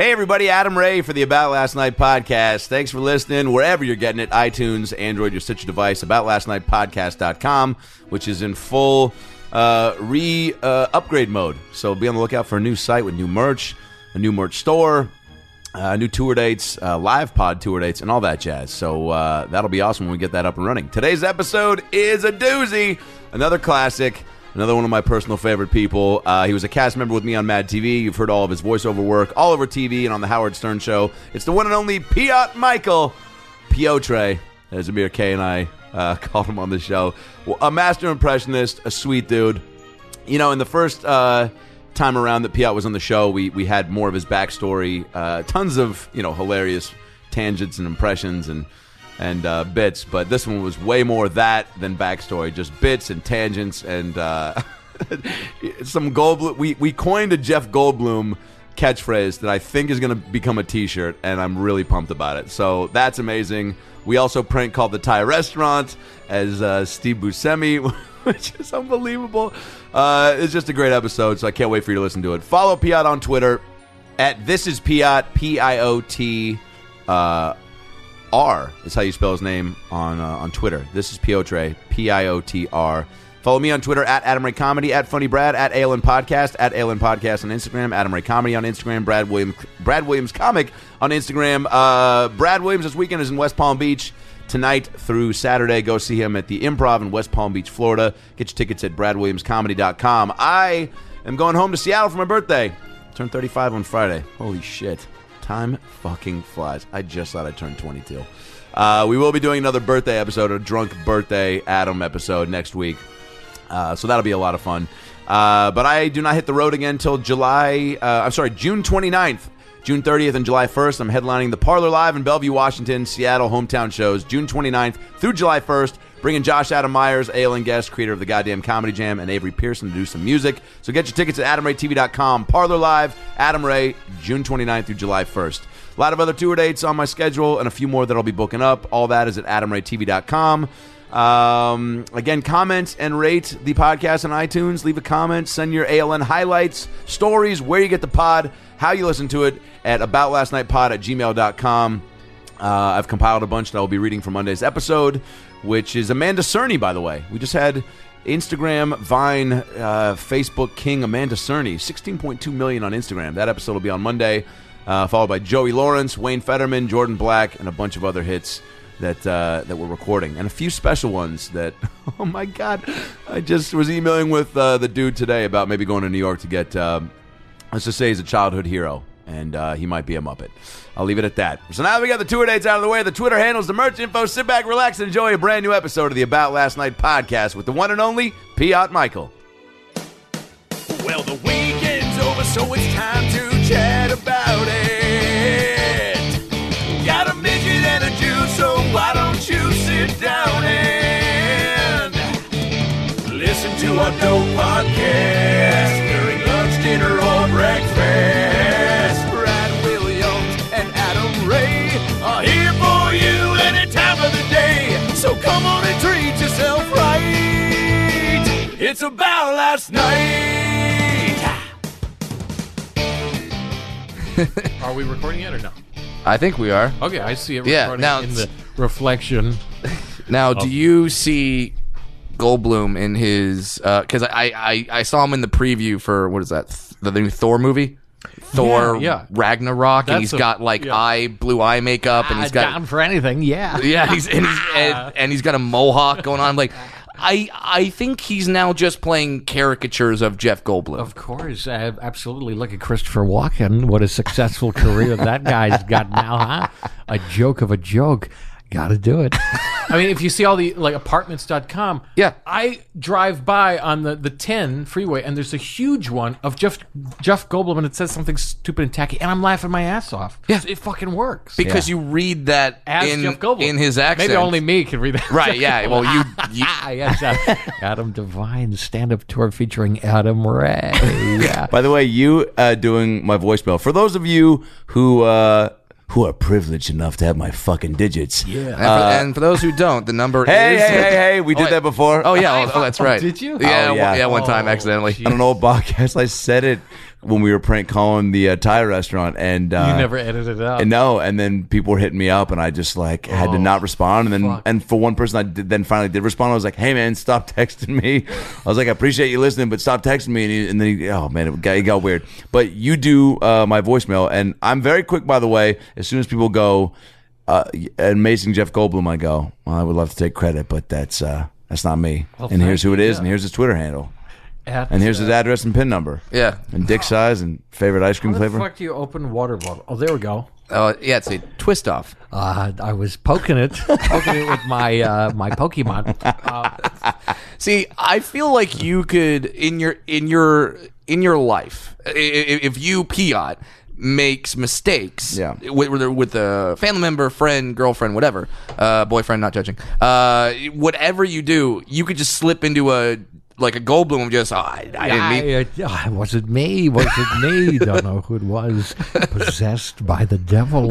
Hey, everybody, Adam Ray for the About Last Night podcast. Thanks for listening wherever you're getting it, iTunes, Android, your Stitcher device, aboutlastnightpodcast.com, which is in full upgrade mode. So be on the lookout for a new site with new merch, a new merch store, new tour dates, live pod tour dates, and all that jazz. So that'll be awesome when we get that up and running. Today's episode is a doozy, another classic. Another one of my personal favorite people. He was a cast member with me on Mad TV. You've heard all of his voiceover work all over TV and on the Howard Stern Show. It's the one and only Piotr Michael Piotre, as Amir K and I called him on the show. Well, a master impressionist, a sweet dude. You know, in the first time around that Piotr was on the show, we had more of his backstory. Tons of, hilarious tangents and impressions and bits, but this one was way more that than backstory, just bits and tangents and some Goldblum. We coined a Jeff Goldblum catchphrase that I think is going to become a t-shirt, and I'm really pumped about it. So that's amazing. We also prank called the Thai restaurant as Steve Buscemi, which is unbelievable. It's just a great episode, so I can't wait for you to listen to it. Follow Piotr on Twitter at ThisIsPiotr, Piotr. R is how you spell his name on Twitter. This is Piotre, Piotr. Follow me on Twitter at Adam Ray Comedy, at Funny Brad, at ALN Podcast, at ALN Podcast on Instagram, Adam Ray Comedy on Instagram, Brad Williams Comic on Instagram. Brad Williams this weekend is in West Palm Beach tonight through Saturday. Go see him at the Improv in West Palm Beach, Florida. Get your tickets at bradwilliamscomedy.com. I am going home to Seattle for my birthday. Turned 35 on Friday. Holy shit. Time fucking flies. I just thought I turned 22. We will be doing another birthday episode, a drunk birthday Adam episode next week. So that'll be a lot of fun. But I do not hit the road again until June 29th. June 30th and July 1st, I'm headlining the Parlor Live in Bellevue, Washington, Seattle hometown shows, June 29th through July 1st. Bringing Josh Adam Myers, ALN guest, creator of the Goddamn Comedy Jam, and Avery Pearson to do some music. So get your tickets at AdamRayTV.com. Parlor Live, Adam Ray, June 29th through July 1st. A lot of other tour dates on my schedule and a few more that I'll be booking up. All that is at AdamRayTV.com. Again, comment and rate the podcast on iTunes. Leave a comment. Send your ALN highlights, stories, where you get the pod, how you listen to it at aboutlastnightpod@gmail.com. I've compiled a bunch that I'll be reading for Monday's episode, which is Amanda Cerny, by the way. We just had Instagram, Vine, Facebook King Amanda Cerny, 16.2 million on Instagram. That episode will be on Monday, followed by Joey Lawrence, Wayne Fetterman, Jordan Black, and a bunch of other hits that we're recording. And a few special ones that, oh my God, I just was emailing with the dude today about maybe going to New York to get, let's just say he's a childhood hero, and he might be a Muppet. I'll leave it at that. So now that we got the tour dates out of the way, the Twitter handles, the merch info, sit back, relax, and enjoy a brand new episode of the About Last Night podcast with the one and only Piotr Michael. Well, the weekend's over, so it's time to chat about it. Got a midget and a Jew, so why don't you sit down and listen to our dope podcast during lunch, dinner, or breakfast. Are here for you any time of the day. So come on and treat yourself right. It's About Last Night. Are we recording it or no? I think we are. Okay, I see it Yeah, recording now in the reflection. Now, do you see Goldblum in his... Because I saw him in the preview for, what is that, the new Thor movie? Thor Ragnarok, and he's got blue eye makeup, and he's got down for anything, he's got a mohawk going on. Like, I think he's now just playing caricatures of Jeff Goldblum. Of course, absolutely. Look at Christopher Walken. What a successful career that guy's got now, huh? A joke of a joke. Got to do it. I mean, if you see all the, like, apartments.com, I drive by on the 10 freeway, and there's a huge one of Jeff Goldblum, and it says something stupid and tacky, and I'm laughing my ass off. Yeah. It fucking works. Because you read that as Jeff Goldblum. In his accent. Maybe only me can read that. Right, yeah. Well, you yes, Adam Devine's stand-up tour featuring Adam Ray. Yeah. By the way, you doing my voicemail. For those of you who are privileged enough to have my fucking digits. Yeah. And for those who don't, the number is... Hey, we did that before. Oh, yeah. Oh, that's right. Did you? Yeah, one time accidentally. On an old podcast, I said it when we were prank calling the Thai restaurant, and you never edited it out. And no, and then people were hitting me up, and I just like had to not respond. And then and for one person, then finally did respond. I was like, "Hey man, stop texting me." I was like, "I appreciate you listening, but stop texting me." And then oh man, it got weird. But you do my voicemail, and I'm very quick, by the way. As soon as people go, amazing Jeff Goldblum, I go, well, I would love to take credit, but that's not me. Well, and here's who it is, and here's his Twitter handle. And here's his address and PIN number. Yeah. And dick size and favorite ice cream flavor. How the fuck do you open water bottle? Oh, there we go. Oh, yeah, it's a twist off. I was poking it with my my Pokemon. See, I feel like you could in your life, if you Piot makes mistakes, with a family member, friend, girlfriend, whatever, boyfriend, not judging, whatever you do, you could just slip into a Goldblum of just, I didn't mean. Was it me? Was it me? Don't know who it was. Possessed by the devil.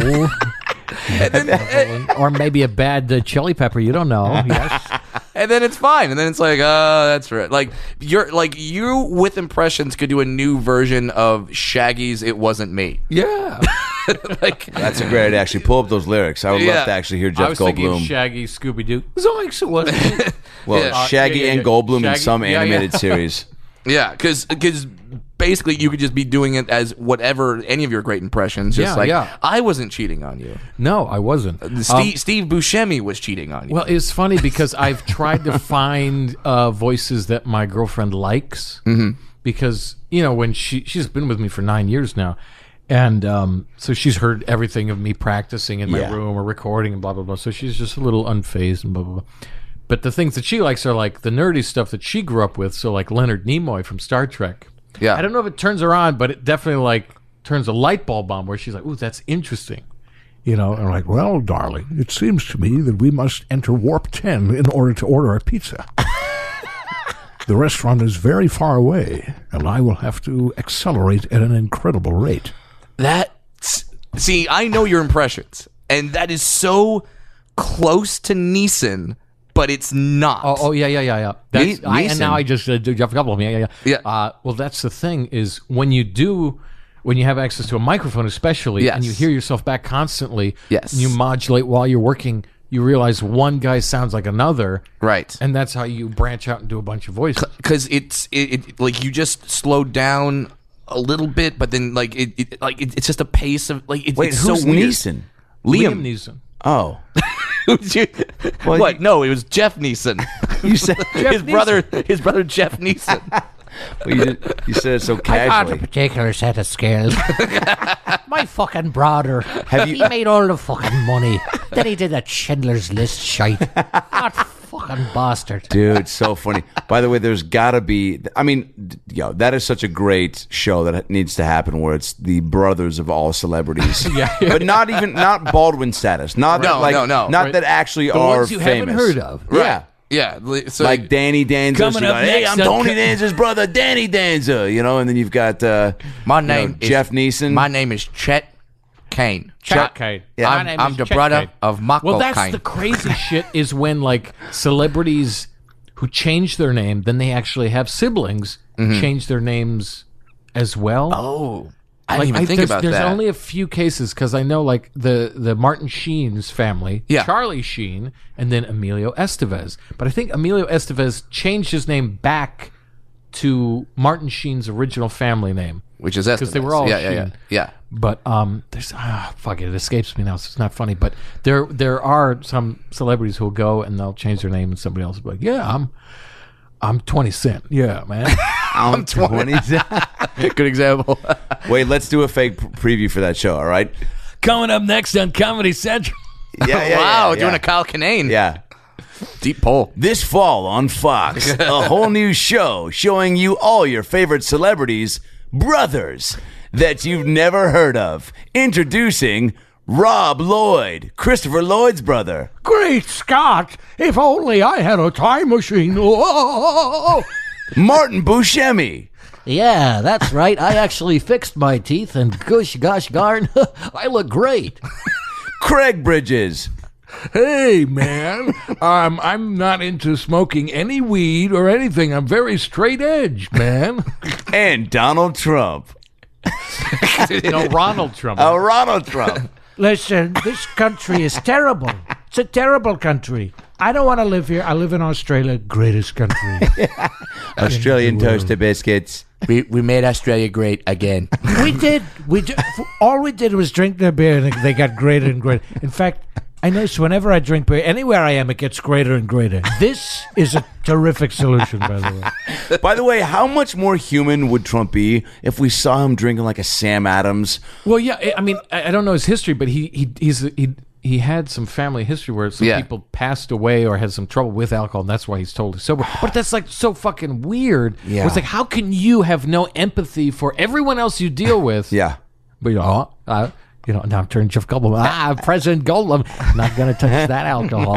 Or maybe a bad chili pepper. You don't know. Yes. And then it's fine. And then it's like, oh, that's right. Like you with impressions could do a new version of Shaggy's "It Wasn't Me." Yeah. That's a great idea. Actually, pull up those lyrics. I would love to actually hear Jeff Goldblum. I was thinking Shaggy, Scooby Doo. Zoinks, it wasn't. Well, Shaggy and Goldblum in some animated series. Yeah, because basically you could just be doing it as whatever, any of your great impressions. Just I wasn't cheating on you. No, I wasn't. Steve Buscemi was cheating on you. Well, it's funny because I've tried to find voices that my girlfriend likes. Mm-hmm. Because, when she's been with me for 9 years now. And so she's heard everything of me practicing in my room or recording and blah, blah, blah. So she's just a little unfazed and blah, blah, blah. But the things that she likes are like the nerdy stuff that she grew up with. So like Leonard Nimoy from Star Trek. Yeah. I don't know if it turns her on, but it definitely turns a light bulb on where she's like, ooh, that's interesting. And I'm like, well, darling, it seems to me that we must enter warp 10 in order to order a pizza. The restaurant is very far away, and I will have to accelerate at an incredible rate. See, I know your impressions, and that is close to Neeson, but it's not. Oh yeah. And now I just do Jeff Goldblum. Yeah. Well, that's the thing is when you have access to a microphone, especially, and you hear yourself back constantly, and you modulate while you're working, you realize one guy sounds like another, right? And that's how you branch out and do a bunch of voices. Because it's like you just slowed down a little bit, but then it's just a pace of Wait, it's who's so weird. Neeson? Liam Neeson. Oh. What? No, it was Jeff Neeson. You said his brother Jeff Neeson. Well, you said it so casually. I got a particular set of skills. My fucking brother. He made all the fucking money. Then he did that Schindler's List shite. That fucking bastard. Dude, so funny. By the way, there's got to be... I mean, that is such a great show that needs to happen where it's the brothers of all celebrities. But not Baldwin status. Not no. Not that actually the are ones you famous. haven't heard of. Right. Yeah. Yeah, so like Danny Danza. Coming up hey, next I'm Tony Danza's brother, Danny Danza. And then you've got my name is Jeff Neeson. My name is Chet Kane. Chet Kane. Yeah. I'm the brother of Michael Well, that's Kane. the crazy shit is when celebrities who change their name, then they actually have siblings change their names as well. Oh. I didn't even think about that. There's only a few cases because I know the Martin Sheen's family, Charlie Sheen, and then Emilio Estevez. But I think Emilio Estevez changed his name back to Martin Sheen's original family name, which is Estevez. Because they were all Sheen. Yeah. But there's fuck it escapes me now, so it's not funny. But there are some celebrities who'll go and they'll change their name, and somebody else will be like, yeah, I'm 20 Cent. Yeah, man. I'm 20 Cent. Good example. Wait, let's do a fake preview for that show, all right? Coming up next on Comedy Central. Wow, doing a Kyle Kinane. Yeah. Deep pull. This fall on Fox, a whole new show showing you all your favorite celebrities' brothers that you've never heard of. Introducing Rob Lloyd, Christopher Lloyd's brother. Great Scott! If only I had a time machine. Oh. Martin Buscemi. Yeah, that's right. I actually fixed my teeth, and gosh darn, I look great. Craig Bridges. Hey, man, I'm not into smoking any weed or anything. I'm very straight edge, man. And Donald Trump. No, Ronald Trump. Oh, Ronald Trump. Listen, this country is terrible. It's a terrible country. I don't want to live here. I live in Australia, greatest country. Australian toaster biscuits. We made Australia great again. We did. All we did was drink their beer, and they got greater and greater. In fact, I notice whenever I drink beer, anywhere I am, it gets greater and greater. This is a terrific solution, by the way. By the way, how much more human would Trump be if we saw him drinking like a Sam Adams? Well, yeah, I mean, I don't know his history, but he had some family history where some people passed away or had some trouble with alcohol, and that's why he's totally sober. But that's like so fucking weird. Yeah. It's like, how can you have no empathy for everyone else you deal with? Yeah. But now I'm turning Jeff Goldblum. President Goldblum, not going to touch that alcohol.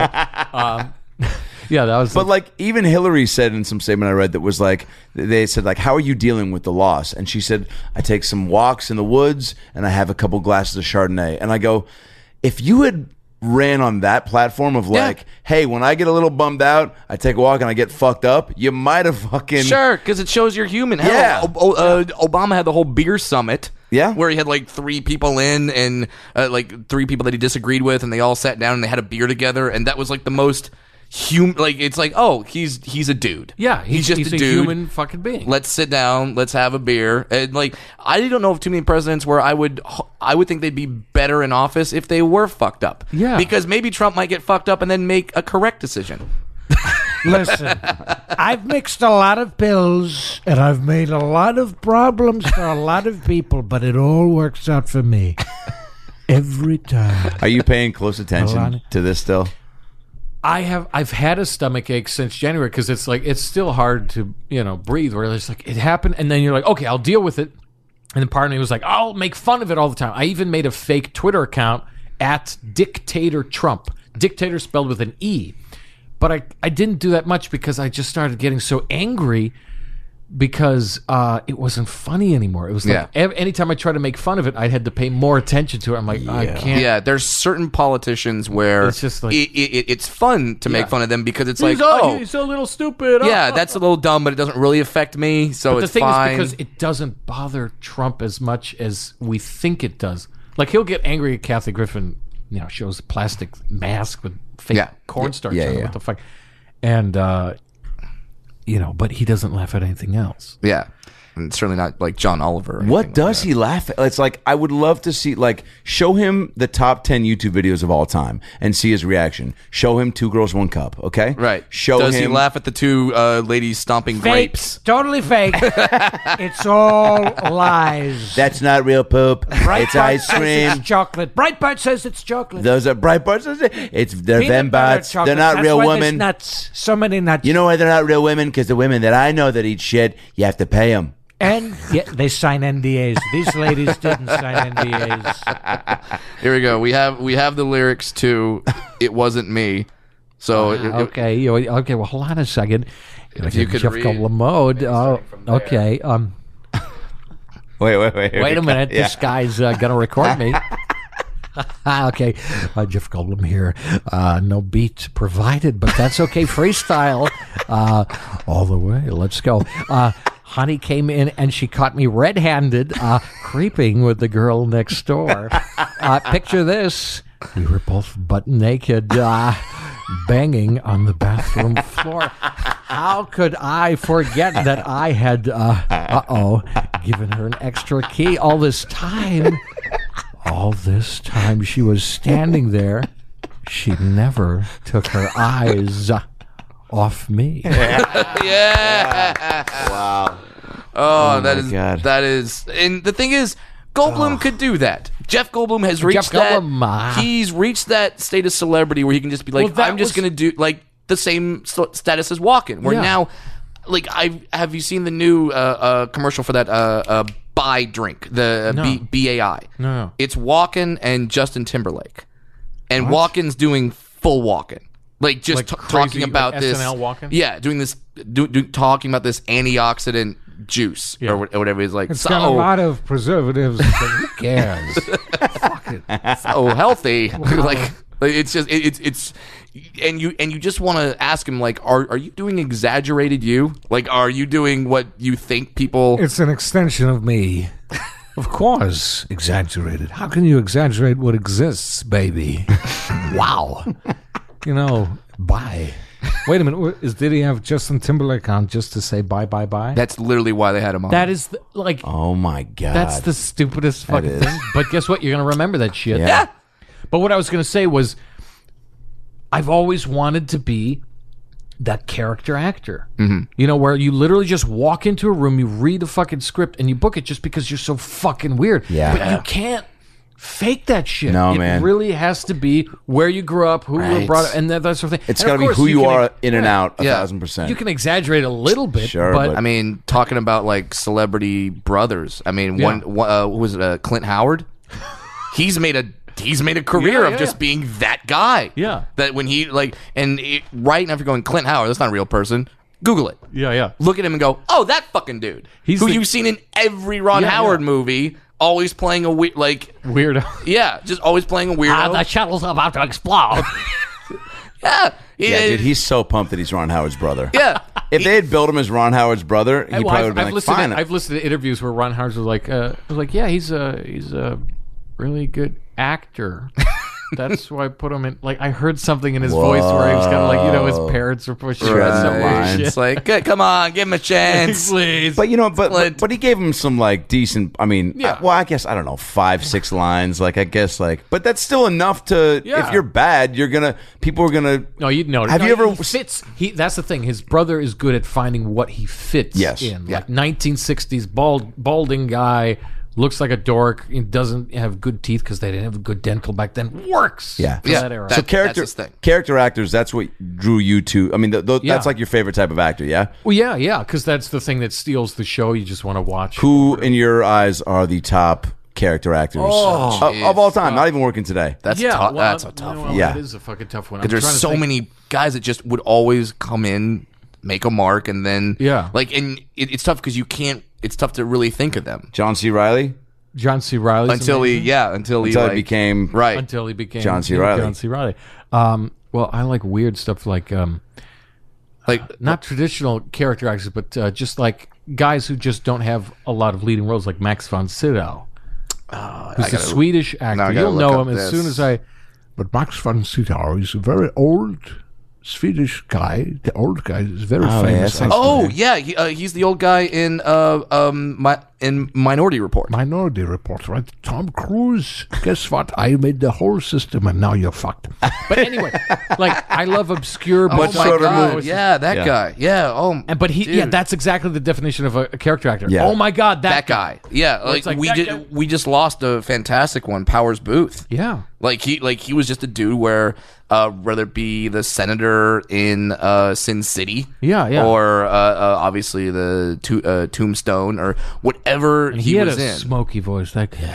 Yeah, that was. But like even Hillary said in some statement I read that was like they said like, how are you dealing with the loss? And she said, I take some walks in the woods and I have a couple glasses of Chardonnay. And I go, if you had ran on that platform of like, hey, when I get a little bummed out, I take a walk and I get fucked up, you might have fucking sure, because it shows you're human. Yeah. Obama had the whole beer summit. Yeah, where he had like 3 people in and like 3 people that he disagreed with, and they all sat down and they had a beer together, and that was like the most human. Like it's like, oh, he's a dude. Yeah, he's just a dude. Human fucking being. Let's sit down. Let's have a beer. And like, I don't know of too many presidents where I would think they'd be better in office if they were fucked up. Yeah, because maybe Trump might get fucked up and then make a correct decision. Listen, I've mixed a lot of pills and I've made a lot of problems for a lot of people, but it all works out for me every time. Are you paying close attention to this still? I've had a stomach ache since January because it's like it's still hard to breathe. Where it's like it happened, and then you're like, okay, I'll deal with it. And then part of me was like, I'll make fun of it all the time. I even made a fake Twitter account at Dictator Trump. Dictator spelled with an E. But I didn't do that much because I just started getting so angry because it wasn't funny anymore. It was like anytime I tried to make fun of it, I had to pay more attention to it. I'm like, I can't. Yeah, there's certain politicians where it's just like it's fun to make fun of them because it's he's a little stupid. Yeah, that's a little dumb, but it doesn't really affect me, so but it's the thing fine. is because it doesn't bother Trump as much as we think it does. Like he'll get angry at Kathy Griffin, shows a plastic mask with fake cornstarch on it. What the fuck? And but he doesn't laugh at anything else. Yeah. And certainly not like John Oliver. What does he laugh at? It's like I would love to see, like, show him the top 10 YouTube videos of all time and see his reaction. Show him 2 Girls, 1 Cup, okay? Right. Does he laugh at the 2 ladies stomping grapes? Totally fake. It's all lies. That's not real poop. It's ice cream. It's chocolate. Breitbart says it's chocolate. Those are Breitbart. They're Vembots. They're not real women. Nuts. So many nuts. You know why they're not real women? Because the women that I know that eat shit, you have to pay them. And they sign NDAs. These ladies didn't sign NDAs. Here we go. We have the lyrics to "It Wasn't Me." So okay. Well, hold on a second. If you could Jeff read Goldblum mode. Okay. Wait a minute. This guy's gonna record me. Okay, Jeff Goldblum here. No beat provided, but that's okay. Freestyle all the way. Let's go. Honey came in and she caught me red-handed, creeping with the girl next door. Picture this. We were both butt naked, banging on the bathroom floor. How could I forget that I had, given her an extra key all this time? All this time she was standing there. She never took her eyes off me. Yeah. Wow. Oh, that is, and the thing is, Goldblum could do that. Jeff Goldblum has reached that. He's reached that state of celebrity where he can just be like, I'm just going to do like the same status as Walken. Where now, like, have you seen the new commercial for that Bai drink, the BAI? No. It's Walken and Justin Timberlake, and Walken's doing full Walken. Like just talking about this SNL Walken? Yeah, doing this talking about this antioxidant juice or whatever it's like. It's got a lot of preservatives. Who cares? Fuck it. So healthy. like it's just it's and you just want to ask him like, are you doing exaggerated you? Like, are you doing what you think people? It's an extension of me. Of course, exaggerated. How can you exaggerate what exists, baby? Wow. Bye. Wait a minute. Did he have Justin Timberlake on just to say bye, bye, bye? That's literally why they had him on. That is Oh my god. that's the stupidest fucking thing. But guess what? You're gonna remember that shit. Yeah. But what I was gonna say was, I've always wanted to be that character actor. Mm-hmm. Where you literally just walk into a room, you read a fucking script, and you book it just because you're so fucking weird. Yeah. But you can't fake that shit. No, it man. really has to be where you grew up, who you were brought up, and that sort of thing. It's And got of to be course who you can are ex- in and out, Yeah. 1,000%. You can exaggerate a little bit, Sure, but but- I mean, talking about like celebrity brothers. I mean, Yeah. what was it? Clint Howard. He's made a career Yeah, of just being that guy. Yeah. That when he right after going Clint Howard, that's not a real person. Google it. yeah. Look at him and go, oh, that fucking dude. He's who the- you've seen in every Ron Yeah, Howard yeah. movie, always playing a Weirdo. yeah, just always playing a weirdo. The shuttle's about to explode. yeah, yeah, dude, he's so pumped that he's Ron Howard's brother. yeah. If they had built him as Ron Howard's brother, he Well, probably would have been like, fine. I've listened to interviews where Ron Howard was like, yeah, he's a really good actor. That's why I put him in. Like, I heard something in his voice where he was kind of like, his parents were pushing him Right. some weird Lines. shit. It's like, good, come on, give him a chance. Please. But Clint. but he gave him some like decent. I mean, Yeah. I guess I don't know 5-6 lines. Like I guess but that's still enough to. Yeah. If you're bad, people are gonna. No, you'd know. Have you ever He fits? That's the thing. His brother is good at finding what he fits Yes. in. Yeah. Like 1960s balding guy, looks like a dork. He doesn't have good teeth because they didn't have good dental back then. Works. Yeah. for Yeah. that era. So That's his thing. character actors. That's what drew you to. I mean, Yeah. that's like your favorite type of actor. Yeah. Well, yeah, because that's the thing that steals the show. You just want to watch. Who in your eyes are the top character actors of all time? Not even working today. That's yeah, tough. well, That's a tough one. well, Yeah. That is a fucking tough one. I'm There's trying to so think. many guys that just would always come in, make a mark, and then Yeah. and it's tough because you can't. It's tough to really think of them John C. Reilly John C. Riley until he like, became right. until he became John C. Reilly. John C. Riley. Well, I like weird stuff like like not traditional character actors, but just like guys who just don't have a lot of leading roles, like Max von Sydow, who's a Swedish actor. I gotta You'll look know up him as this. soon as I. But Max von Sydow is a very old Swedish guy. The old guy is very famous. yeah, Oh yeah, he's the old guy in Minority Report. Minority Report, right? Tom Cruise. Guess what? I made the whole system, and now you're fucked. But anyway, like I love obscure. Oh but my sort of god! movies. Yeah, that Yeah. guy. Yeah. Oh, And but he, yeah, dude. that's exactly the definition of a character actor. Yeah. Oh my god, that guy. Yeah, it's like we that did. guy- We just lost a fantastic one, Powers Booth. Yeah. Like he was just a dude where whether it be the senator in Sin City, Yeah. or obviously the Tombstone or whatever He had was a in. smoky voice. That guy.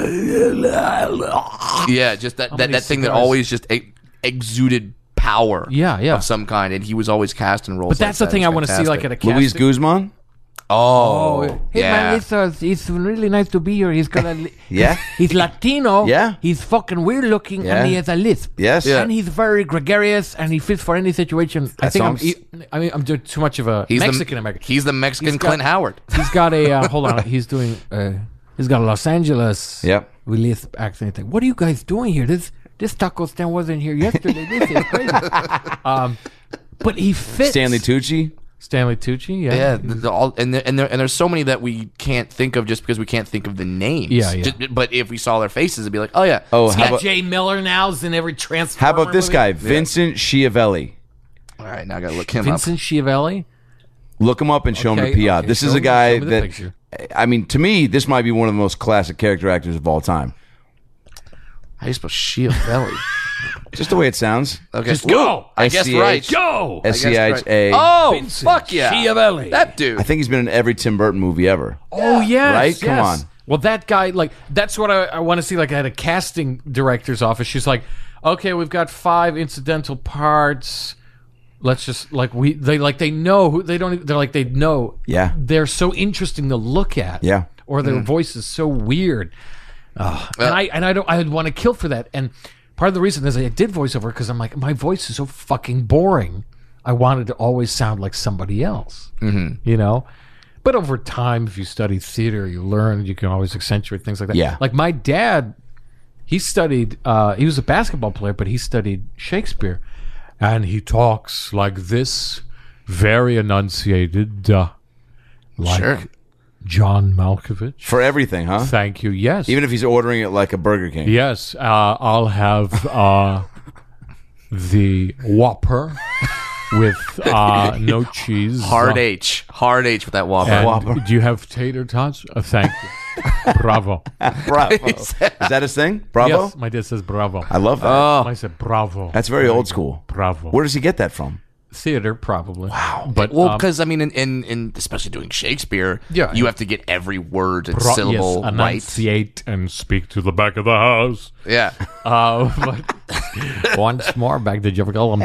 Yeah, just that many thing that cigars? always just exuded power. Yeah. of some kind, and he was always cast in roles. But that's like the thing that. I It was want to see, like fantastic. at a casting. Luis Guzman. Oh, Hey yeah. man, it's really nice to be here. He's got a Yeah. he's Latino. Yeah. He's fucking weird looking Yeah. and he has a lisp. Yes. Yeah. And he's very gregarious and he fits for any situation. I think sounds- I'm doing too much of a He's Mexican American. He's the Mexican He's got- Clint Howard. He's got a hold on. He's doing. He's got a Los Angeles. Yep. Lisp accent. Like, what are you guys doing here? This taco stand wasn't here yesterday. This is crazy. But he fits. Stanley Tucci. Stanley Tucci. Yeah. Yeah, and there's so many that we can't think of just because we can't think of the names. Yeah. But if we saw their faces, it'd be like, oh yeah. Oh, He's how got about, Jay Miller now. Is in every Transformer. how about this movie. guy, Vincent Schiavelli? All right, now I gotta look him Vincent Schiavelli. Look him up and show him Okay, the PI. okay, This show is a me- guy show me the that, picture. I mean, to me, this might be one of the most classic character actors of all time. up. How do you spell Schiavelli? Just the way it sounds. Okay, Just go. I guess right. Go. SCHA. Oh, Vincent fuck yeah, Schiavelli. that dude. I think he's been in every Tim Burton movie ever. Oh yes, Right? Come yes. on. Well, that guy, like, that's what I want to see. Like, at a casting director's office, she's like, "Okay, we've got 5 incidental parts. Let's just they know who they don't. Even, they're like they know. Yeah. they're so interesting to look at. Yeah. or their voice is so weird. And I would want to kill for that. And part of the reason is I did voiceover because I'm like, my voice is so fucking boring. I wanted to always sound like somebody else. You know. But over time, if you study theater, you learn. You can always accentuate things like that. Yeah. Like my dad, he studied. He was a basketball player, but he studied Shakespeare, and he talks like this, very enunciated, like John Malkovich. For everything, huh? Thank you. Yes. Even if he's ordering it like a Burger King. Yes. I'll have the Whopper with no cheese. Hard H with that Whopper. And do you have tater tots? Thank you. Bravo. Bravo. Is that his thing? Bravo? Yes, my dad says bravo. I love that. I said bravo. That's very old school. Bravo. Where does he get that from? Theater, probably. Wow. But because I mean, in especially doing Shakespeare, Yeah. you have to get every word and syllable yes, right. enunciate and speak to the back of the house. Yeah. But once more, back to Jeff Goldblum.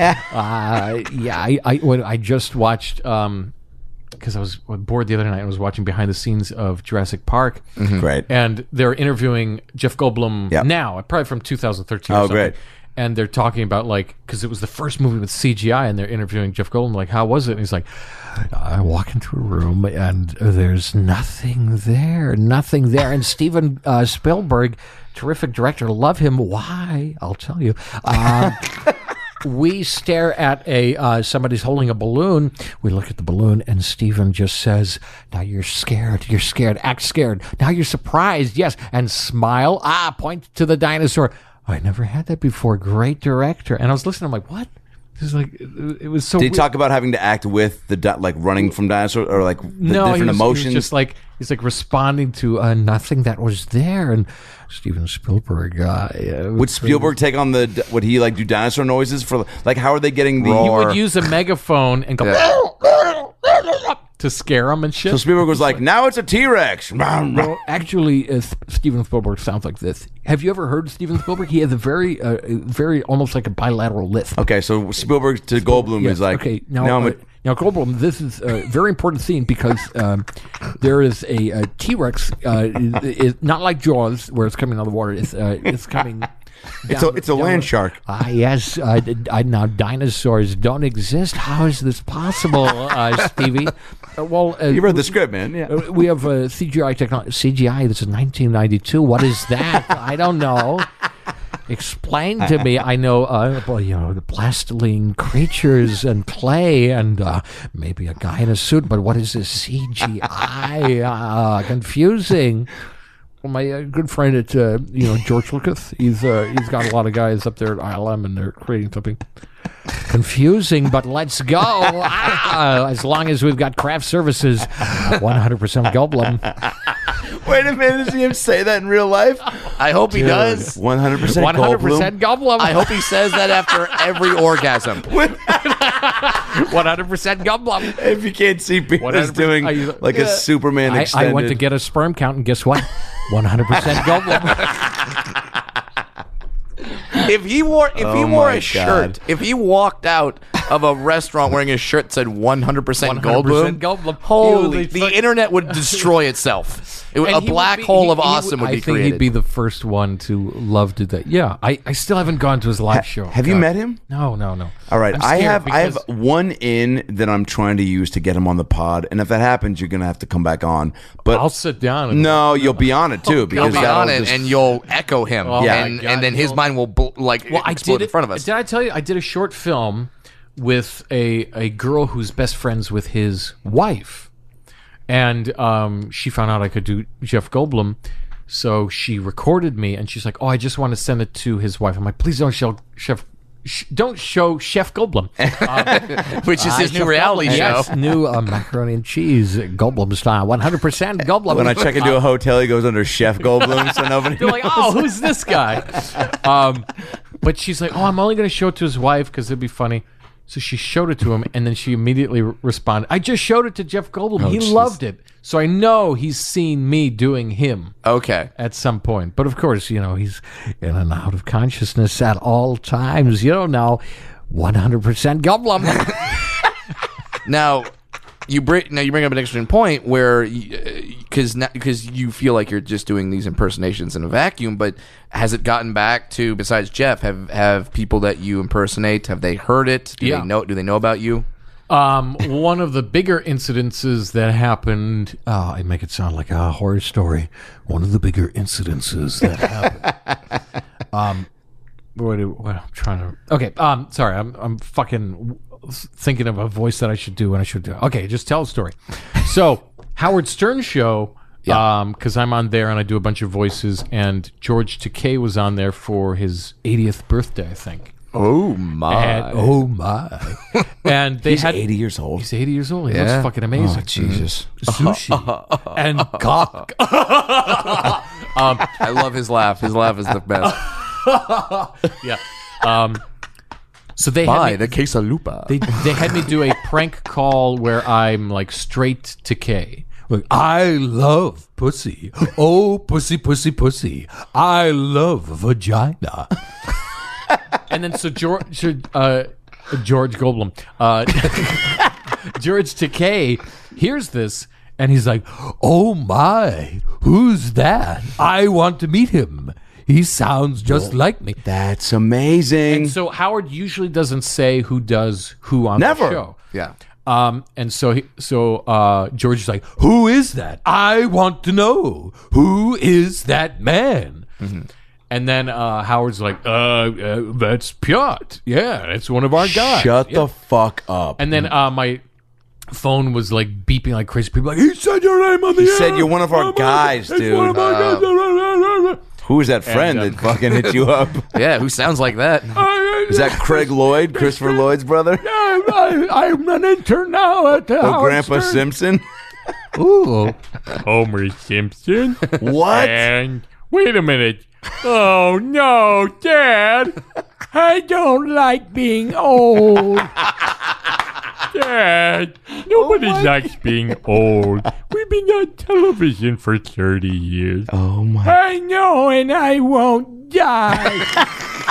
I just watched because I was bored the other night. I was watching behind the scenes of Jurassic Park. Great. And they're interviewing Jeff Goldblum now, probably from 2013. Oh, or something. great. And they're talking about, like, because it was the first movie with CGI, and they're interviewing Jeff Goldblum, like, how was it? And he's like, I walk into a room, and there's nothing there. And Steven Spielberg, terrific director, love him. Why? I'll tell you. We stare at somebody's holding a balloon. We look at the balloon, and Steven just says, now you're scared. You're scared. Act scared. Now you're surprised. Yes. And smile. Point to the dinosaur. I never had that before. Great director. And I was listening. I'm like, what? This is like, it was so. Did he weird. talk about having to act with the like running from dinosaurs or like the different he was emotions? just like he's like responding to nothing that was there. And Steven Spielberg. Would Spielberg take on would he like do dinosaur noises for like how are they getting the? He would use a megaphone and go to scare them and shit. So Spielberg was like, now it's a T-Rex. Well, actually, Steven Spielberg sounds like this. Have you ever heard Steven Spielberg? He has a very almost like a bilateral lisp. Okay, so Spielberg to Goldblum is like, okay, now Goldblum, this is a very important scene because there is a T-Rex, not like Jaws where it's coming out of the water. It's coming. It's a land shark. Yes. Now dinosaurs don't exist. How is this possible, Stevie? Well, you read the script, man. Yeah. We have CGI technology. CGI. This is 1992. What is that? I don't know. Explain to me. I know, the plastiline creatures and clay and maybe a guy in a suit. But what is this CGI? Confusing. Well, my good friend at George Lucas, he's got a lot of guys up there at ILM, and they're creating something confusing. But let's go. As long as we've got craft services, 100% Goldblum. Wait a minute, does he even say that in real life? I hope he does. 100% 100% Goldblum. I hope he says that after every orgasm. 100% Goldblum. If you can't see, Peter's doing like a Superman extended. I went to get a sperm count, and guess what? 100% Goldblum. If he wore a shirt, if he walked out of a restaurant wearing a shirt that said 100% Goldblum, holy, the internet would destroy itself. A black hole of awesome would be created. I think he'd be the first one to love to that. Yeah, I still haven't gone to his live show. Have you met him? No. All right, I have one in that I'm trying to use to get him on the pod, and if that happens, you're gonna have to come back on. But I'll sit down. You'll be on it too. You'll be on it, and you'll echo him, and then his mind will explode in front of us. Did I tell you I did a short film with a girl who's best friends with his wife, and she found out I could do Jeff Goldblum, so she recorded me, and she's like, "Oh, I just want to send it to his wife." I'm like, "Please don't show Chef Goldblum," which is his new reality show. Yes, new macaroni and cheese Goldblum style, 100% Goldblum. When I check into a hotel, he goes under Chef Goldblum, so nobody. They're like, "Oh, who's this guy?" But she's like, "Oh, I'm only going to show it to his wife because it'd be funny." So she showed it to him, and then she immediately responded, "I just showed it to Jeff Goldblum. He loved it." So I know he's seen me doing him. Okay. At some point. But of course, he's in and out of consciousness at all times. You don't know. 100% Goldblum. Now, you bring up an interesting point where, because you feel like you're just doing these impersonations in a vacuum, but has it gotten back to, besides Jeff, have people that you impersonate, have they heard it? Do they know about you? One of the bigger incidences that happened, I make it sound like a horror story. One of the bigger incidences that happened. What I'm trying to. Okay. Sorry. I'm fucking thinking of a voice that I should do when I should do. Okay, just tell a story. So Howard Stern show. Because I'm on there and I do a bunch of voices, and George Takei was on there for his 80th birthday, I think. Oh my! And they He's 80 years old. He's 80 years old. He looks fucking amazing. Oh, Jesus. Sushi and cock. I love his laugh. His laugh is the best. Yeah. So they Buy had the quesalupa. they had me do a prank call where I'm like straight Takei. Like, I love pussy. Oh, pussy, pussy, pussy. I love vagina. And then so George Goldblum, George Takei hears this, and he's like, Oh my, who's that? I want to meet him. He sounds just like me. That's amazing. and so Howard usually doesn't say who does who on Never. the show. Yeah. And so George is like, Who is that? I want to know. Who is that man? Mm-hmm. And then Howard's like, that's Piotr. Yeah, that's one of our guys. Shut the fuck up. And then my phone was like beeping like crazy. People like, he said your name on the air. He said you're one of our guys, dude. Who is that friend that fucking hit you up? Yeah, who sounds like that? Is that Craig Lloyd, Christopher Lloyd's brother? I'm an intern now at the Oh, Grandpa Simpson? Ooh. Homer Simpson? What? And wait a minute. Oh, no, Dad. I don't like being old. Dad, nobody likes being old. We've been on television for 30 years. Oh, my. I know, and I won't die.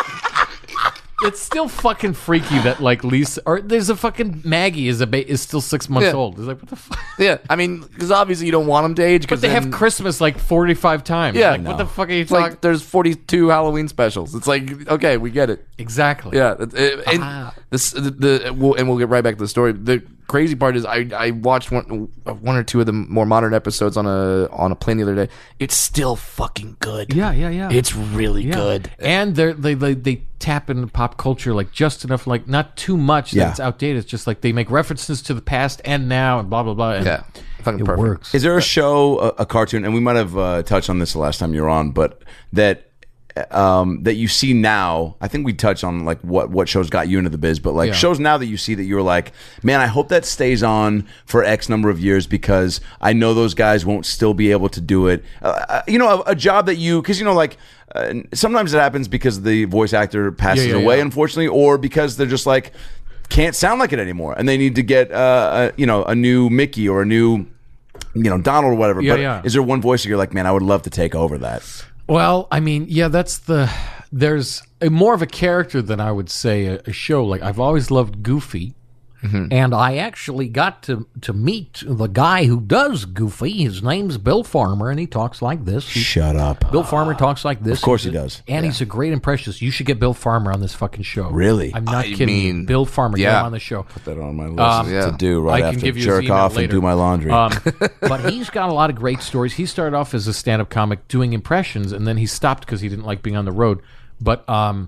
It's still fucking freaky that like Lisa or there's a fucking Maggie is still 6 months old. It's like what the fuck? Yeah, I mean, because obviously you don't want them to age. But they have Christmas like 45 times. Yeah, like, what the fuck are you It's talking? like there's 42 Halloween specials. It's like, okay, we get it. Exactly. Yeah, and we'll get right back to the story. The crazy part is I watched one or two of the more modern episodes on a plane the other day. It's still fucking good. Yeah. It's really Yeah. good. And they tap into pop culture like just enough, like not too much that it's outdated. It's just like they make references to the past and now and blah blah blah. And Yeah, fucking it perfect. works. Is there a show, a cartoon, and we might have touched on this the last time you were on, but that you see now? I think we touched on like what shows got you into the biz, but like shows now that you see that you're like, man, I hope that stays on for X number of years because I know those guys won't still be able to do it. A job that because like sometimes it happens because the voice actor passes away, unfortunately, or because they're just like can't sound like it anymore, and they need to get a new Mickey or a new Donald or whatever. Is there one voice that you're like, man, I would love to take over that? Well, I mean, there's more of a character than I would say a show. Like I've always loved Goofy. And I actually got to meet the guy who does Goofy. His name's Bill Farmer, and he talks like this. Shut up. Bill Farmer talks like this. Of course he does. And he's a great impressionist. You should get Bill Farmer on this fucking show. Really? I'm not kidding. mean, Bill Farmer, get him on the show. Put that on my list to do right I can after give you his jerk email off and later. do my laundry. But he's got a lot of great stories. He started off as a stand-up comic doing impressions, and then he stopped because he didn't like being on the road. But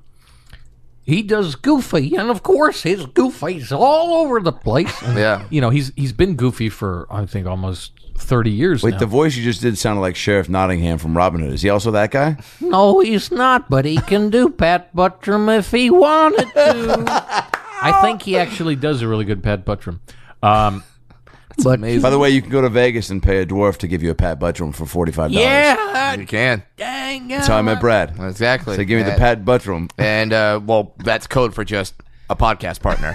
he does Goofy, and of course his Goofy's all over the place. And, Yeah. he's been Goofy for I think almost 30 years Wait, now. the voice you just did sounded like Sheriff Nottingham from Robin Hood. Is he also that guy? No, he's not, but he can do Pat Buttram if he wanted to. I think he actually does a really good Pat Buttram. But amazing. By the way, you can go to Vegas and pay a dwarf to give you a Pat Buttram for $45. yeah, You can. dang That's how I met Brad. Exactly. So give me the Pat Buttram. And that's code for just a podcast partner.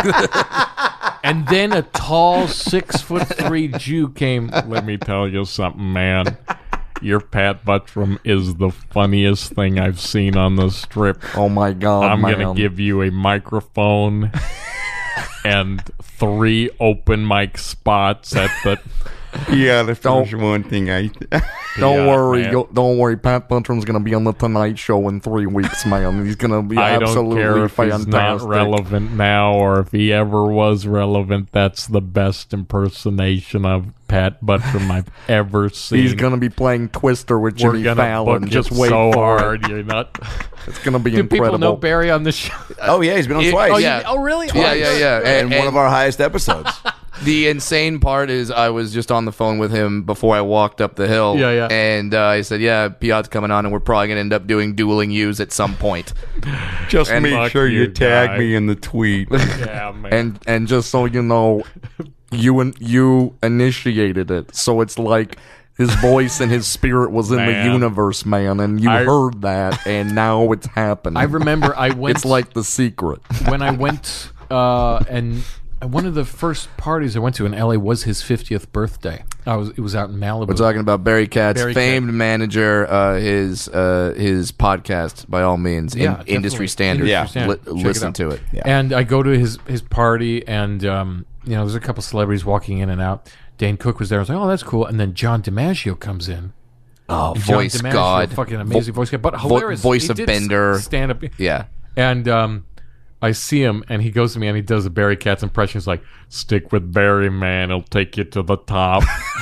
And then a tall 6'3" Jew came. Let me tell you something, man. Your Pat Buttram is the funniest thing I've seen on the strip. Oh my God, I'm gonna give you a microphone and 3 open mic spots at the Yeah, there's one thing I... Don't worry. Pat Buttram's going to be on the Tonight Show in 3 weeks, man. He's going to be absolutely I don't care if fantastic. he's not relevant now or if he ever was relevant. That's the best impersonation of Pat Buttram I've ever seen. He's going to be playing Twister with Jimmy Fallon. Just wait so for hard. it. You're not... It's going to be Do incredible. people know Barry on the show? Oh, yeah, he's been on twice. Oh, yeah. oh, really? Twice. Yeah. And one of our highest episodes. The insane part is I was just on the phone with him before I walked up the hill. Yeah. And I said, Piot's coming on, and we're probably going to end up doing dueling yous at some point. Just And make sure you tag me in the tweet. Yeah, man. And just so you know, you initiated it. So it's like his voice and his spirit was in the universe, man, and you heard that, and now it's happening. I remember I went... It's like The Secret. When I went, and one of the first parties I went to in LA was his 50th birthday. It was out in Malibu. We're talking about Barry Katz, famed manager. His podcast, by all means, Industry Standard. Listen to it. Yeah. And I go to his party, and there's a couple celebrities walking in and out. Dane Cook was there. I was like, oh, that's cool. And then John DiMaggio comes in. Oh, and voice John DiMaggio, god, fucking amazing voice guy, but hilarious. Voice of Bender, stand up. Yeah, and I see him, and he goes to me, and he does a Barry Katz impression. He's like, "Stick with Barry, man. He'll take you to the top."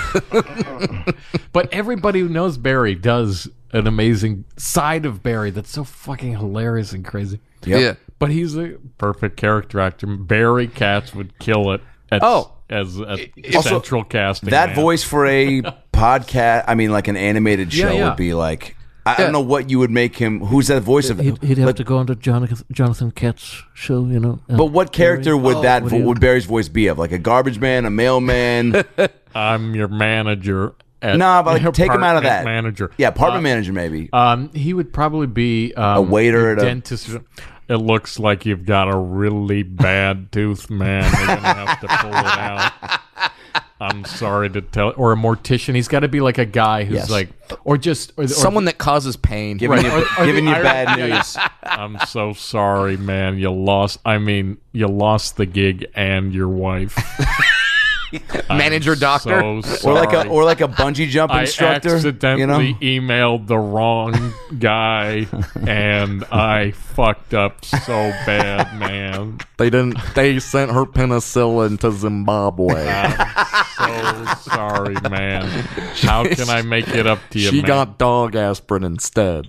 But everybody who knows Barry does an amazing side of Barry that's so fucking hilarious and crazy. Yep. Yeah, but he's a perfect character actor. Barry Katz would kill it. As a central casting. That man. voice for a podcast, I mean, like an animated show would be like, I don't know what you would make him. Who's that voice of? He'd have to go on to Jonathan Katz show, But what character would would Barry's voice be of? Like a garbage man, a mailman? I'm your manager. But like, take him out of that. Manager. Yeah, apartment manager maybe. He would probably be a waiter at dentist. It looks like you've got a really bad tooth, man. You're going to have to pull it out. I'm sorry to tell. Or a mortician. He's got to be like a guy who's like, or someone that causes pain. Giving you bad news. I'm so sorry, man. You lost the gig and your wife. Manager doctor, so or like a bungee jump instructor. I accidentally emailed the wrong guy, and I fucked up so bad, man. They sent her penicillin to Zimbabwe. I'm so sorry, man. How can I make it up to you? She man? got dog aspirin instead.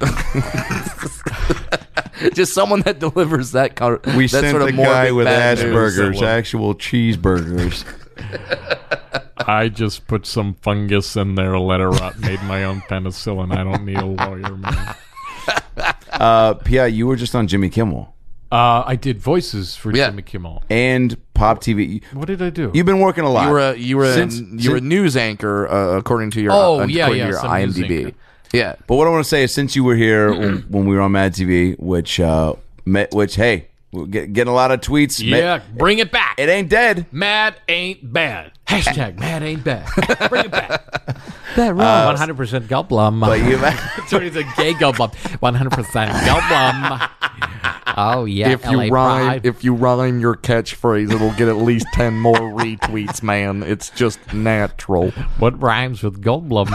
Just someone that delivers that kind of. We that sent sort of the guy with Asperger's, news, actual cheeseburgers. I just put some fungus in there, let it rot, made my own penicillin. I don't need a lawyer, man. Pia, you were just on Jimmy Kimmel. I did voices for Jimmy Kimmel and Pop TV. What did I do? You've been working a lot. You were a news anchor, according to your your IMDb. Yeah, but what I want to say is, since you were here when we were on Mad TV, which hey, we're getting a lot of tweets. Yeah, bring it back. It ain't dead. Mad ain't bad. Hashtag Mad ain't bad. Bring it back. That wrong. 100% Goldblum. But it's a gay Goldblum. 100% Goldblum. Oh yeah. If you rhyme your catchphrase, it'll get at least 10 more retweets, man. It's just natural. What rhymes with Goldblum?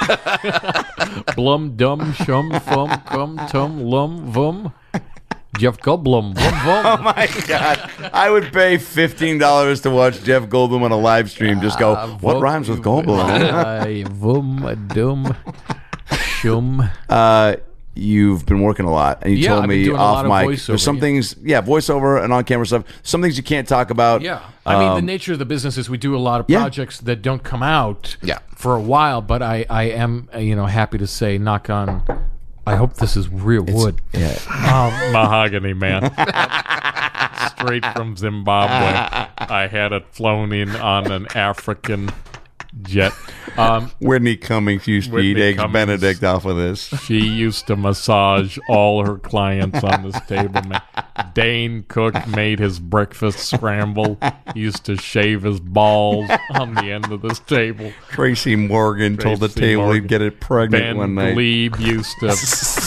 Blum dum shum fum cum tum lum vum. Jeff Goldblum. Oh my God! I would pay $15 to watch Jeff Goldblum on a live stream. Just go. What rhymes with Goldblum? Vum dum shum. You've been working a lot, and you told me off mic. There's some things, voiceover and on-camera stuff. Some things you can't talk about. Yeah, I mean, the nature of the business is we do a lot of projects that don't come out for a while. But I am, happy to say, knock on. I hope this is real wood. Mahogany, man. Straight from Zimbabwe. I had it flown in on an African jet. Whitney Cummings used to eat Eggs Benedict off of this. She used to massage all her clients on this table, man. Dane Cook made his breakfast scramble. He used to shave his balls on the end of this table. Tracy Morgan told the table he'd get it pregnant one night. Ben Glebe used to...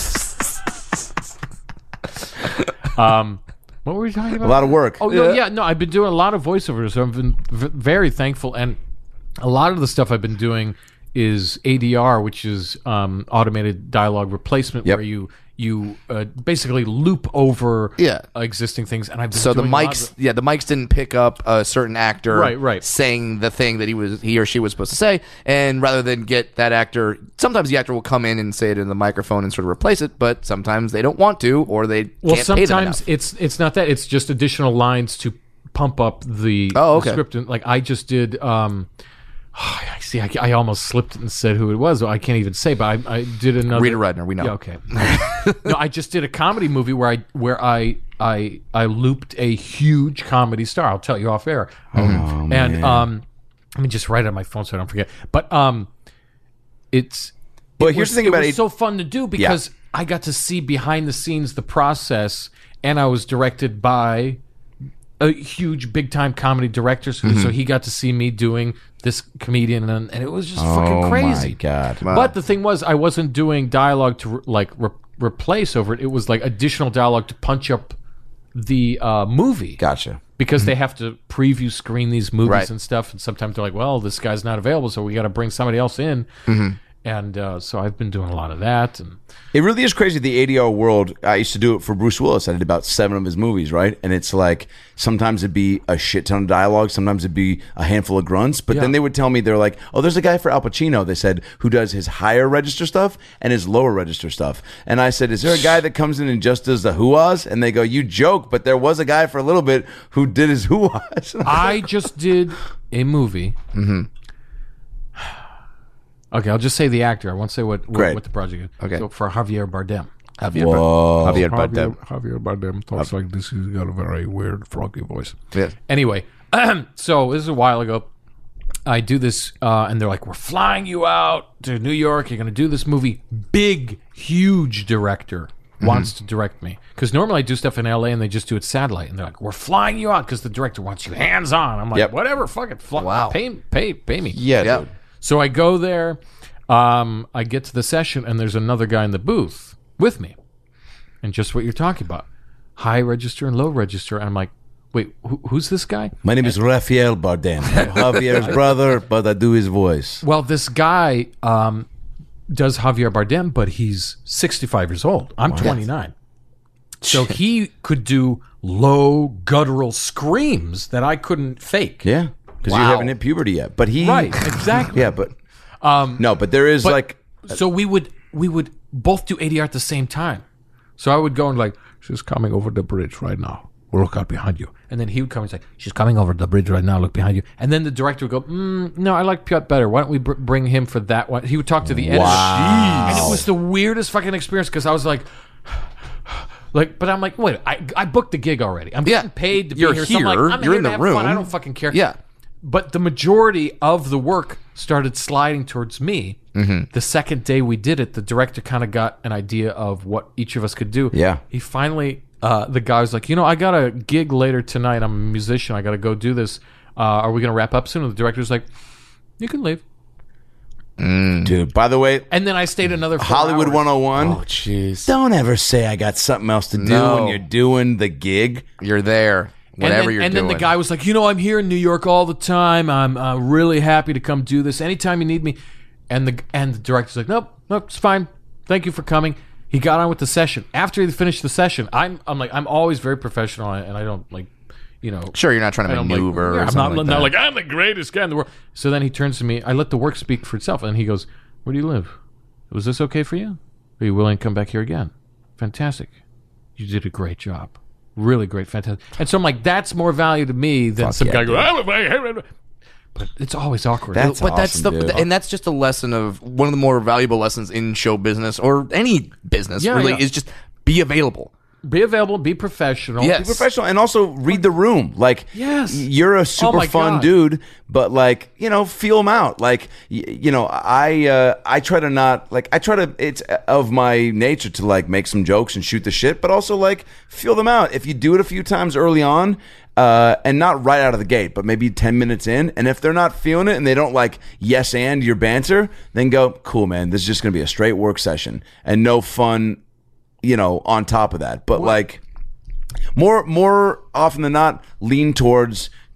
what were we talking about? A lot of work. Oh, yeah. No, I've been doing a lot of voiceovers, so I've been very thankful. And a lot of the stuff I've been doing is ADR, which is automated dialogue replacement, where you basically loop over existing things. And I've been the mics didn't pick up a certain actor right. saying the thing that he or she was supposed to say, and rather than get that actor, sometimes the actor will come in and say it in the microphone and sort of replace it, but sometimes they don't want to, or they can't pay them sometimes enough. it's not that, it's just additional lines to pump up the script. And like I just did. I see. I almost slipped and said who it was. I can't even say, but I did another. Rita Rudner, we know. Yeah, okay. No, I just did a comedy movie where I looped a huge comedy star. I'll tell you off air. And let me just write it on my phone so I don't forget. But here's the thing about it was so fun to do because I got to see behind the scenes the process, and I was directed by a huge big time comedy director, so he got to see me doing this comedian, and it was just fucking crazy. Oh my God. Wow. But the thing was, I wasn't doing dialogue to replace over it. It was like additional dialogue to punch up the movie. Gotcha. Because they have to preview screen these movies and stuff, and sometimes they're like, well, this guy's not available, so we got to bring somebody else in. And so I've been doing a lot of that. And it really is crazy, the ADR world. I used to do it for Bruce Willis. I did about 7 of his movies, right? And it's like, sometimes it'd be a shit ton of dialogue. Sometimes it'd be a handful of grunts. But then they would tell me, they're like, oh, there's a guy for Al Pacino, they said, who does his higher register stuff and his lower register stuff. And I said, is there a guy that comes in and just does the hoo-ahs? And they go, you joke, but there was a guy for a little bit who did his hoo-ahs. I just did a movie. Okay, I'll just say the actor. I won't say what the project is. Okay. So for Javier Bardem. Javier Bardem. Javier Bardem talks like this. He's got a very weird, froggy voice. Yeah. Anyway, so this is a while ago. I do this, and they're like, we're flying you out to New York. You're going to do this movie. Big, huge director wants to direct me. Because normally I do stuff in L.A. and they just do it satellite. And they're like, we're flying you out because the director wants you hands-on. I'm like, whatever, fuck it. Wow. Pay me. Yeah. Dude. So I go there, I get to the session, and there's another guy in the booth with me. And just what you're talking about. High register and low register. And I'm like, wait, who's this guy? My name is Rafael Bardem. I'm Javier's brother, but I do his voice. Well, this guy does Javier Bardem, but he's 65 years old. I'm 29. So he could do low guttural screams that I couldn't fake. Yeah. Because you haven't hit puberty yet. But he... Right, exactly. Yeah, but... no, but there is So we would both do ADR at the same time. So I would go and like, she's coming over the bridge right now. We'll look out behind you. And then he would come and say, she's coming over the bridge right now, look behind you. And then the director would go, no, I like Piotr better. Why don't we bring him for that one? He would talk to the editor. Wow. And it was the weirdest fucking experience because I was like, but I'm like, wait, I booked the gig already. I'm getting paid to be here. So I'm like, I'm you're here in to the have room. fun. I don't fucking care. Yeah. But the majority of the work started sliding towards me. The second day we did it, the director kind of got an idea of what each of us could do. Yeah. He finally, the guy was like, I got a gig later tonight. I'm a musician. I got to go do this. Are we going to wrap up soon? And the director's like, you can leave. Dude, by the way... And then I stayed another 4 Hollywood hours. 101. Oh, jeez. Don't ever say I got something else to do when you're doing the gig. You're there. Whatever you're doing. And then the guy was like, I'm here in New York all the time. I'm really happy to come do this. Anytime you need me. And the director's like, nope, it's fine. Thank you for coming. He got on with the session. After he finished the session, I'm always very professional, and I don't Sure, you're not trying to maneuver. I'm not like I'm the greatest guy in the world. So then he turns to me. I let the work speak for itself, and he goes, "Where do you live? Was this okay for you? Are you willing to come back here again? Fantastic. You did a great job. Really great, fantastic." And so I'm like, that's more value to me than some guy going. But it's always awkward. That's that's just a lesson of one of the more valuable lessons in show business or any business. Is just be available. Be available, be professional. Yes. Be professional, and also read the room. Like, yes, you're a super fun dude, but like, feel them out. Like, I try to not like. I try to. It's of my nature to like make some jokes and shoot the shit, but also like feel them out. If you do it a few times early on, and not right out of the gate, but maybe 10 minutes in, and if they're not feeling it and they don't like yes and your banter, then go, cool, man. This is just gonna be a straight work session and no fun. On top of that. But like more often than not, lean towards just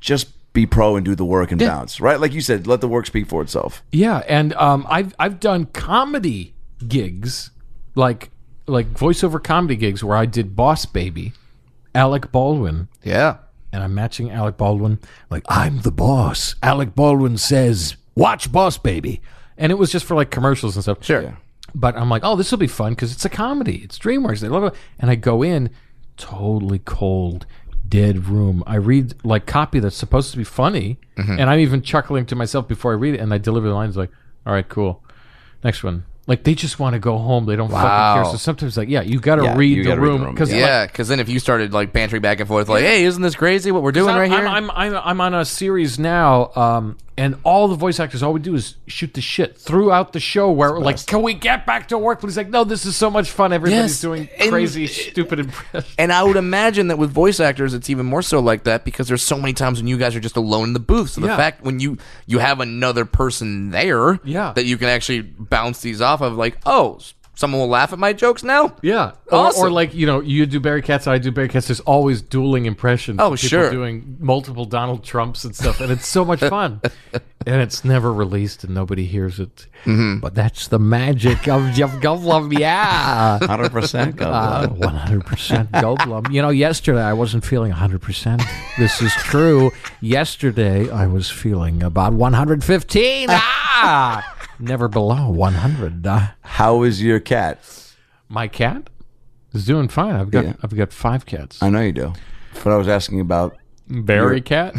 be pro and do the work and bounce, right? Like you said, let the work speak for itself. Yeah, and I've done comedy gigs, like voiceover comedy gigs where I did Boss Baby, Alec Baldwin. Yeah. And I'm matching Alec Baldwin. Like, I'm the boss. Alec Baldwin says, watch Boss Baby. And it was just for like commercials and stuff. Sure. Yeah. But I'm like, oh, this will be fun because it's a comedy. It's DreamWorks. They love it. And I go in, totally cold, dead room. I read like copy that's supposed to be funny. And I'm even chuckling to myself before I read it. And I deliver the lines like, all right, cool. Next one. Like, they just want to go home. They don't fucking care. So sometimes, like, you got to read the room. Because then if you started, like, bantering back and forth, like, hey, isn't this crazy what we're doing right here? I'm on a series now, and all the voice actors, all we do is shoot the shit throughout the show where we're like, can we get back to work? But he's like, no, this is so much fun. Everybody's doing crazy, stupid impressions. And I would imagine that with voice actors, it's even more so like that because there's so many times when you guys are just alone in the booth. So the fact when you have another person there that you can actually bounce these off of, like, oh, someone will laugh at my jokes now? Yeah. Awesome. Or like, you do Barry Katz, I do Barry Katz. There's always dueling impressions. Oh, people sure. doing multiple Donald Trumps and stuff. And it's so much fun. And it's never released and nobody hears it. But that's the magic of Jeff Goldblum. Yeah. 100% Goldblum. 100% Goldblum. Yesterday I wasn't feeling 100%. This is true. Yesterday I was feeling about 115. Never below 100. How is your cat? My cat is doing fine. I've got 5 cats. I know you do. But I was asking about Barry Cat.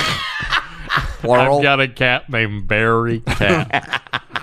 Plural. I've got a cat named Barry Cat.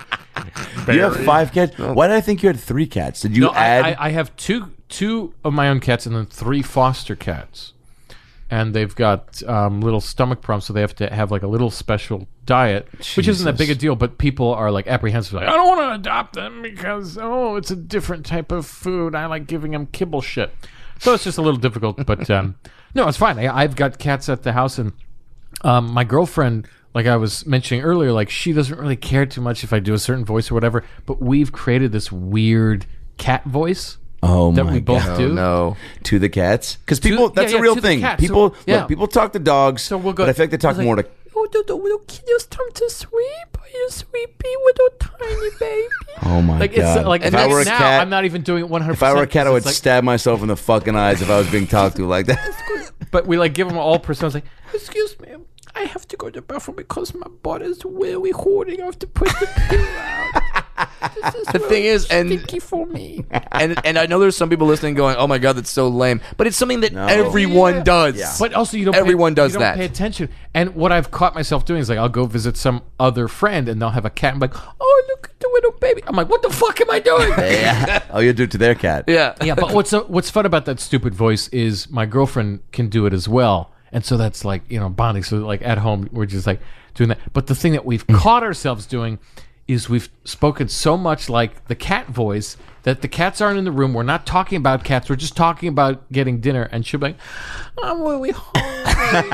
You have 5 cats? Why did I think you had 3 cats? Did you add? I have two of my own cats and then 3 foster cats. And they've got little stomach problems, so they have to have like a little special diet, which isn't that big a deal, but people are like apprehensive, like, I don't want to adopt them because, it's a different type of food. I like giving them kibble shit. So it's just a little difficult, but no, it's fine. I've got cats at the house, and my girlfriend, like I was mentioning earlier, like she doesn't really care too much if I do a certain voice or whatever, but we've created this weird cat voice. That we both do. No, to the cats, because people that's a real thing. People people talk to dogs, so we'll go, but I think they talk more to. Oh, can you start to sweep? Are you sweepy little tiny baby? Oh my god! It's like if I were a cat, I'm not even doing it 100%. If I were a cat, I would stab myself in the fucking eyes if I was being talked to like that. But we like give them all personas. Like, excuse me, I have to go to the bathroom because my butt is really hoarding. I have to put the poo out. The thing is, stinky for me. And I know there's some people listening going, "Oh my god, that's so lame," but it's something that everyone does. Yeah. But also, everyone does that. Pay attention. And what I've caught myself doing is like, I'll go visit some other friend, and they'll have a cat. I'm like, oh, look at the little baby. I'm like, what the fuck am I doing? Oh, you do it to their cat. Yeah. But what's fun about that stupid voice is my girlfriend can do it as well. And so that's like, bonding. So like at home, we're just like doing that. But the thing that we've caught ourselves doing is we've spoken so much like the cat voice that the cats aren't in the room. We're not talking about cats. We're just talking about getting dinner. And she'll be like, I'm really hungry.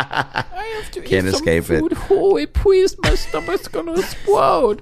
I have to Can't eat escape some food. Holy, please, my stomach's going to explode.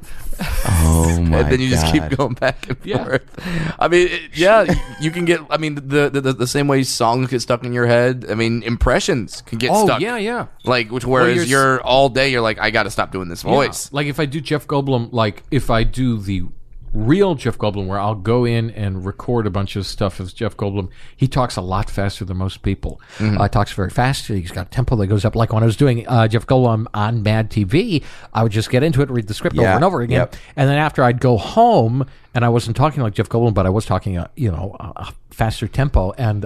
Oh my god. And then you just keep going back and forth. I mean, you can get, the same way songs get stuck in your head. I mean, impressions can get stuck. Oh, yeah. Like, whereas you're all day, you're like, I got to stop doing this voice. Yeah. Like, if I do Jeff Goldblum, like, if I do the real Jeff Goldblum, where I'll go in and record a bunch of stuff as Jeff Goldblum, he talks a lot faster than most people. Talks very fast. He's got a tempo that goes up. Like when I was doing Jeff Goldblum on Mad TV, I would just get into it, read the script over and over again. And then after I'd go home, and I wasn't talking like Jeff Goldblum, but I was talking, a faster tempo, and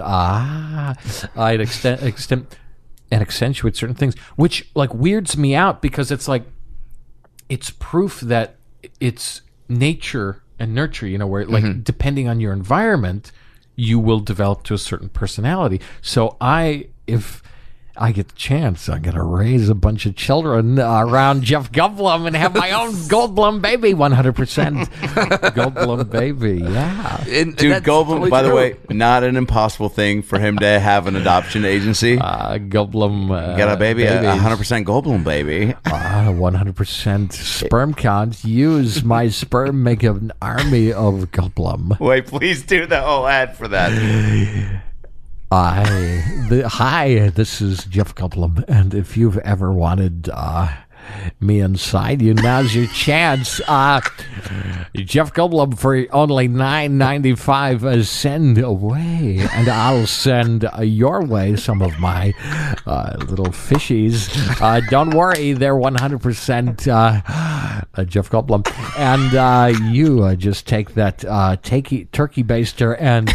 I'd extend and accentuate certain things, which like weirds me out because it's like, it's proof that it's nature and nurture, where like depending on your environment, you will develop to a certain personality. So if I get the chance, I'm going to raise a bunch of children around Jeff Goldblum and have my own Goldblum baby, 100% Goldblum baby. Yeah. Dude, Goldblum, totally by the way, not an impossible thing for him to have an adoption agency. Goldblum. Got a baby, 100% Goldblum baby. 100% sperm count. Use my sperm, make an army of Goldblum. Wait, please do the whole ad for that. I Hi, this is Jeff Goldblum, and if you've ever wanted me inside you, now's your chance. Jeff Goldblum for only $9.95. Send away, and I'll send your way some of my little fishies. Don't worry, they're 100% Jeff Goldblum, and you just take that turkey baster and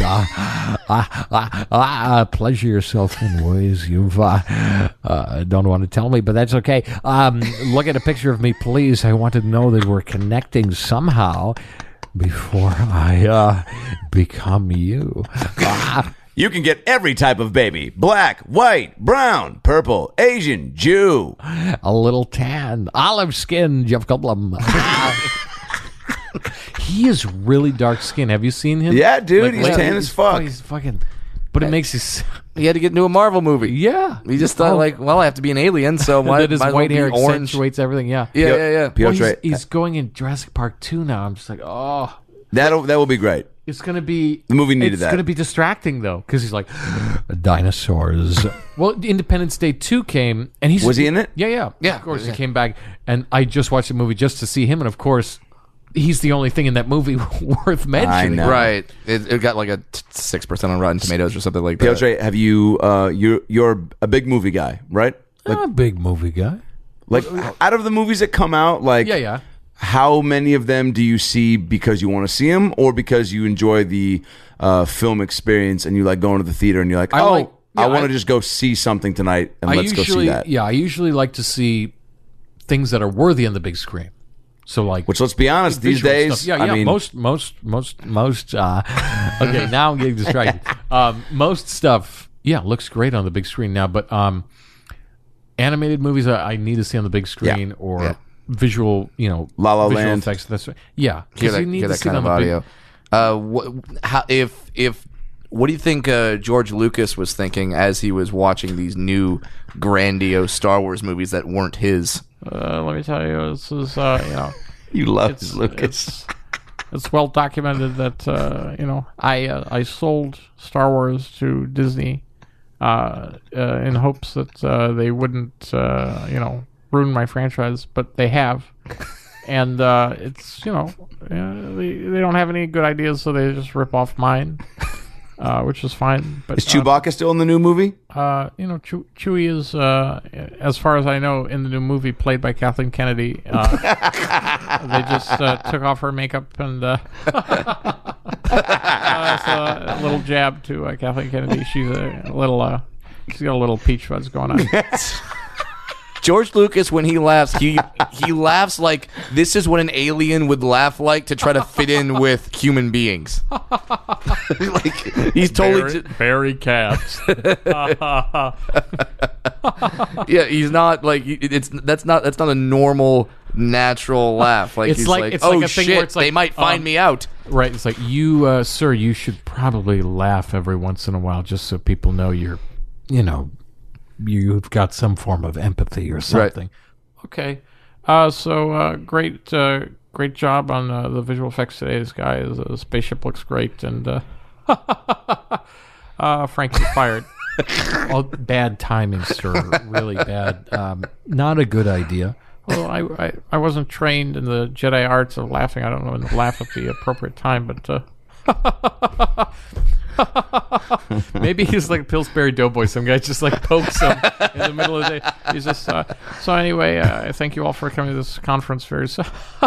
pleasure yourself in ways you've don't want to tell me, but that's okay. Look at a picture of me, please. I want to know that we're connecting somehow before I become you. You can get every type of baby. Black, white, brown, purple, Asian, Jew. A little tan, olive skin, Jeff Goldblum. He is really dark skinned. Have you seen him? Yeah, dude. He's tan as fuck. He's fucking... But it makes you... He had to get into a Marvel movie. Yeah. He just thought, I have to be an alien, so why his white hair accentuates everything, yeah. Yeah. Well, he's going in Jurassic Park 2 now. I'm just like, oh. That will be great. It's going to be... The movie needed that. It's going to be distracting, though, because he's like... Dinosaurs. Well, Independence Day 2 came, and he's... Was he in it? Yeah. Of course, he came back, and I just watched the movie just to see him, and of course... He's the only thing in that movie worth mentioning. I know. Right. It got like a 6% on Rotten Tomatoes or something like that. Piotr, have you? You're a big movie guy, right? I'm a big movie guy. Like, out of the movies that come out, like, yeah. How many of them do you see because you want to see them, or because you enjoy the film experience and you like going to the theater and you're like, I want to just go see something tonight and let's go see that. Yeah, I usually like to see things that are worthy on the big screen. So like, which let's be honest, these days, stuff. I mean, most. Okay, now I'm getting distracted. Most stuff, looks great on the big screen now. But animated movies, I need to see on the big screen or visual, La La visual Land effects. That's hear that kind of audio. What do you think George Lucas was thinking as he was watching these new grandiose Star Wars movies that weren't his? Let me tell you, this is, You love Lucas. It's well documented that, I sold Star Wars to Disney in hopes that they wouldn't, ruin my franchise, but they have. And it's, they don't have any good ideas, so they just rip off mine. Which is fine. But is Chewbacca still in the new movie? Chewie is, as far as I know, in the new movie, played by Kathleen Kennedy. They just took off her makeup and that's a little jab to Kathleen Kennedy. She's got a little peach fuzz going on. George Lucas, when he laughs, he laughs like this is what an alien would laugh like to try to fit in with human beings. Like he's totally Barry Katz. Yeah, he's not like that's not a normal natural laugh. Like it's he's like it's like a shit, thing where it's like they might find me out. Right. It's like you, sir, you should probably laugh every once in a while just so people know you've got some form of empathy or something. Right. Okay. Great job on the visual effects today. This guy, the spaceship looks great, and Frankie's fired. All bad timing, sir. Really bad. Not a good idea. Well, I wasn't trained in the Jedi arts of laughing. I don't know when to laugh at the appropriate time, but maybe he's like Pillsbury Doughboy. Some guy just like pokes him in the middle of the day. He's just so anyway. Thank you all for coming to this conference very soon.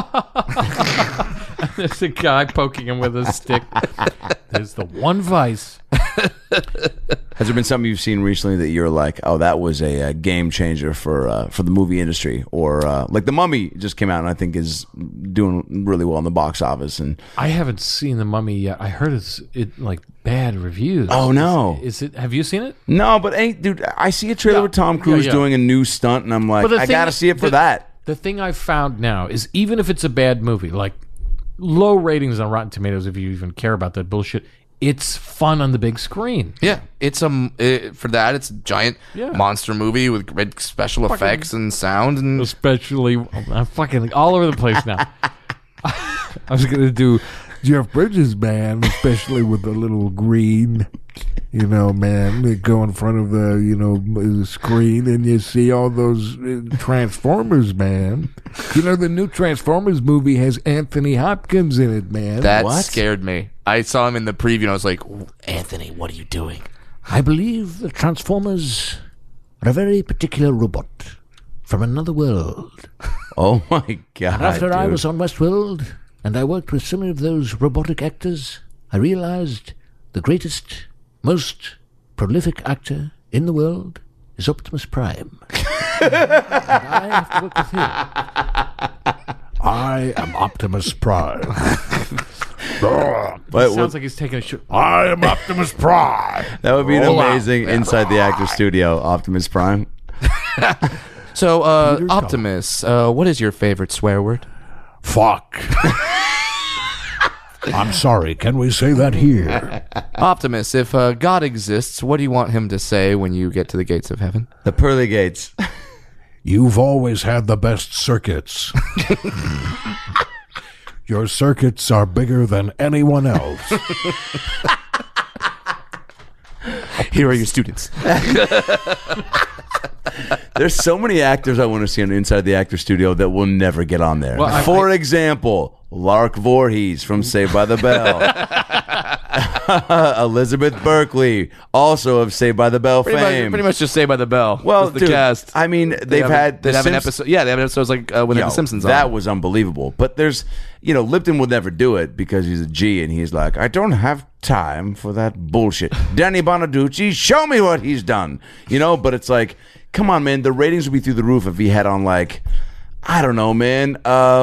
There's a guy poking him with a stick. There's the one vice. Has there been something you've seen recently that you're like, oh, that was a game changer for the movie industry, or like The Mummy just came out and I think is doing really well in the box office? And I haven't seen The Mummy yet. I heard it's like bad reviews. Oh no, is it? Have you seen it? No, but dude, I see a trailer with Tom Cruise doing a new stunt, and I'm like, I gotta see it for that. The thing I've found now is even if it's a bad movie, like low ratings on Rotten Tomatoes, if you even care about that bullshit, it's fun on the big screen. Yeah, it's for that. It's a giant monster movie with great special effects and sound, and especially I'm fucking all over the place now. I was gonna do Jeff Bridges, man, especially with the little green, man, they go in front of the screen and you see all those Transformers, man. The new Transformers movie has Anthony Hopkins in it, man. That scared me. I saw him in the preview and I was like, Anthony, what are you doing? I believe the Transformers are a very particular robot from another world. Oh my God! And after I dude. was on Westworld and I worked with some of those robotic actors, I realized the greatest, most prolific actor in the world is Optimus Prime. And I have to work with him. I am Optimus Prime. But Sounds like he's taking a shit. I am Optimus Prime. that would be an amazing inside the actor studio, Optimus Prime. So, Optimus, what is your favorite swear word? Fuck. I'm sorry, can we say that here? Optimus, if God exists, what do you want him to say when you get to the gates of heaven? The pearly gates. You've always had the best circuits. Your circuits are bigger than anyone else. Here are your students. There's so many actors I want to see on Inside the Actor Studio that will never get on there. Well, For example, Lark Voorhees from Saved by the Bell. Elizabeth Berkley, also of Saved by the Bell fame. Pretty much just Saved by the Bell. Well, the dude, cast. I mean, They have an Simps- episode. Yeah, they have episodes like when they had the Simpsons on. That was unbelievable. But there's, Lipton would never do it because he's a G and he's like, I don't have time for that bullshit. Danny Bonaducci, show me what he's done. But it's like, come on, man. The ratings would be through the roof if he had on I don't know, man.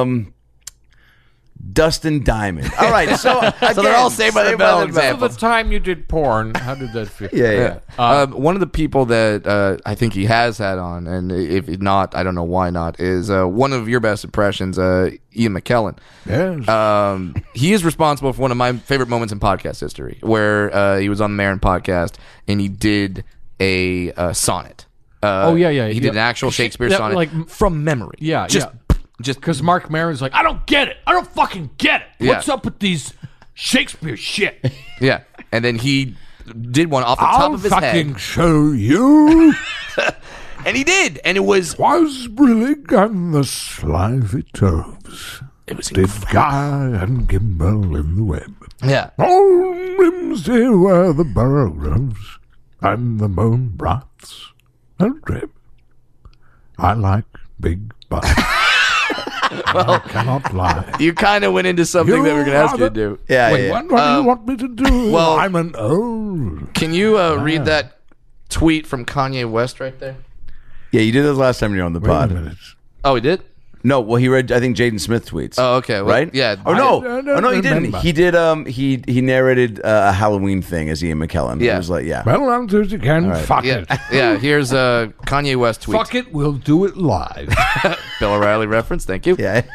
Dustin Diamond. All right, so again, they're all Saved by the Bell So examples. the time you did porn, how did that feel? Yeah. One of the people that I think he has had on, and if not, I don't know why not, is one of your best impressions, Ian McKellen. Yes. He is responsible for one of my favorite moments in podcast history, where he was on the Marin podcast and he did a sonnet. He did an actual Shakespeare that, sonnet like, from memory. Yeah, just because Mark Maron's like, I don't get it. I don't fucking get it. Yeah. What's up with these Shakespeare shit? yeah. And then he did one off the top I'll of his fucking head, show you. and he did, and it was Was brillig and the slithy toves. it was Did Guy and Gimble in the web. yeah. On Rimsday were the borough groves and the bone broths and rib. I like big butts. I cannot lie. You kind of went into something that we're going to ask you to do. Yeah, Wait, yeah. what do you want me to do? well- I'm an old. Can you read that tweet from Kanye West right there? Yeah, you did this last time you were on the Wait a pod. minute. Oh, he did? No, well, he read, I think, Jaden Smith tweets. Oh, okay. Well, right? Yeah. Oh no! I Oh no, he didn't. remember. He did. He narrated a Halloween thing as Ian McKellen. Yeah. It was like, yeah. Well, I'm Tuesday again. right. Fuck Yeah. it. Yeah. Here's Kanye West tweet. Fuck it. We'll do it live. Bill O'Reilly reference. Thank you. Yeah.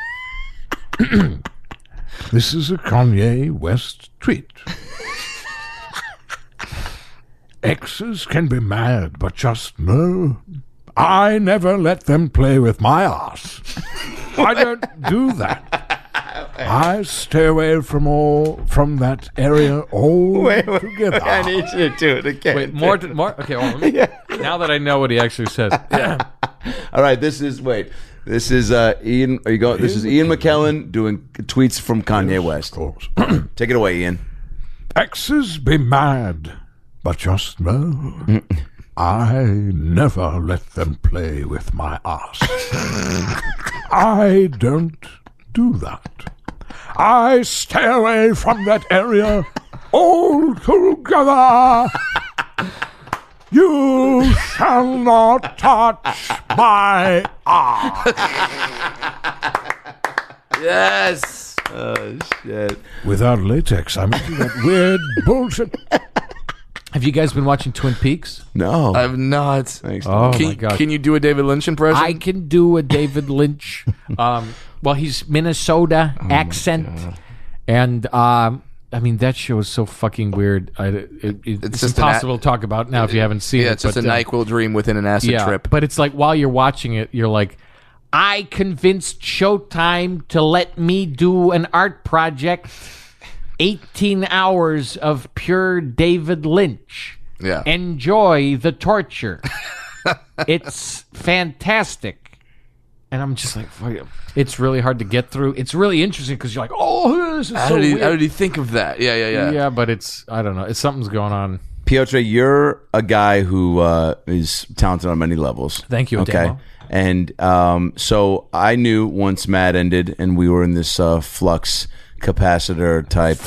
This is a Kanye West tweet. Exes can be mad, but just know I never let them play with my ass. I don't do that. I stay away from that area altogether. I need you to do it again. Wait, more. Okay, hold on. Now that I know what he actually says. All right, this is Ian. Are you going? This is Ian McKellen doing tweets from Kanye West. Of course. Take it away, Ian. Exes be mad, but just know I never let them play with my ass. I don't do that. I stay away from that area altogether. You shall not touch my ass. Yes. Oh shit! Without latex, I'm into that weird bullshit. Have you guys been watching Twin Peaks? No. I've not. Thanks. Oh Can, my god! can you do a David Lynch impression? I can do a David Lynch. Well, he's Minnesota accent, and I mean that show is so fucking weird. It's just impossible to talk about now if you haven't seen it. Yeah, it's just a NyQuil dream within an acid trip. But it's like while you're watching it, you're like, I convinced Showtime to let me do an art project 18 hours of pure David Lynch. Yeah. Enjoy the torture. It's fantastic. And I'm just like, it's really hard to get through. It's really interesting because you're like, oh, this is so weird. How did he think of that? Yeah. Yeah, but I don't know. It's something's going on. Piotr, you're a guy who is talented on many levels. Thank you, okay. Adamo. And so I knew once Mad ended and we were in this flux capacitor type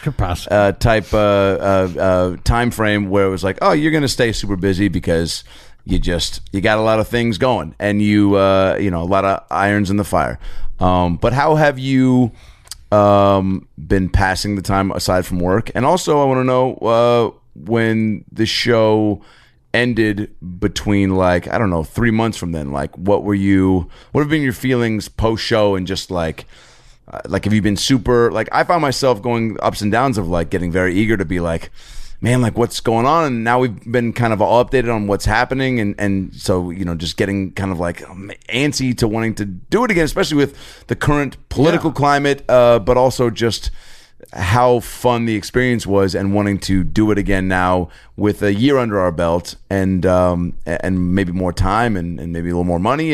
time frame where it was like, oh, you're going to stay super busy because you got a lot of things going and you a lot of irons in the fire. But how have you been passing the time aside from work? And also I want to know when the show ended between 3 months from then, what have been your feelings post show and just have you been super I found myself going ups and downs of getting very eager to be man, what's going on? And now we've been kind of all updated on what's happening. And so, just getting kind of antsy to wanting to do it again, especially with the current political climate, but also just how fun the experience was and wanting to do it again now with a year under our belt and maybe more time and maybe a little more money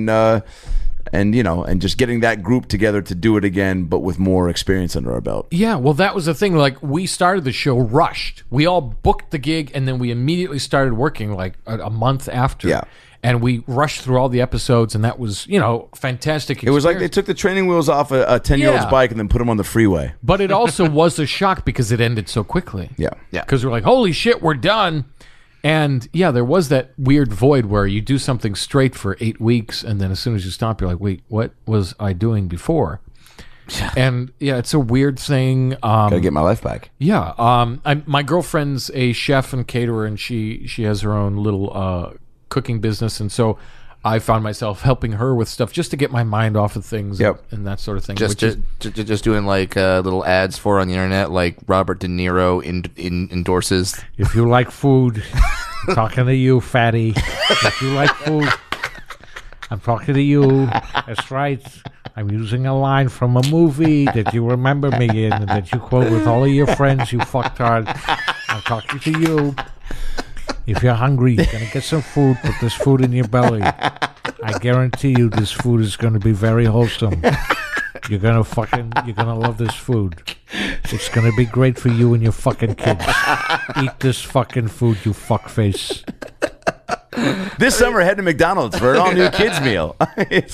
and just getting that group together to do it again, but with more experience under our belt. Yeah, well, that was the thing. We started the show rushed. We all booked the gig, and then we immediately started working a month after. Yeah. And we rushed through all the episodes, and that was, fantastic experience. It was like they took the training wheels off a 10-year-old's bike and then put them on the freeway. But it also was a shock because it ended so quickly. Yeah. Because we're like, holy shit, we're done. And there was that weird void where you do something straight for 8 weeks, and then as soon as you stop, you're like, wait, what was I doing before? And it's a weird thing. Gotta get my life back. Yeah. My girlfriend's a chef and caterer, and she has her own little cooking business, and so I found myself helping her with stuff just to get my mind off of things and that sort of thing. Just doing little ads for on the internet, like Robert De Niro endorses. If you like food, I'm talking to you, fatty. If you like food, I'm talking to you. That's right. I'm using a line from a movie that you remember me in and that you quote with all of your friends, you fucktard. I'm talking to you. If you're hungry, you're going to get some food, put this food in your belly. I guarantee you this food is going to be very wholesome. You're going to love this food. It's going to be great for you and your fucking kids. Eat this fucking food, you fuckface. This summer, head to McDonald's for an all-new kids meal. It's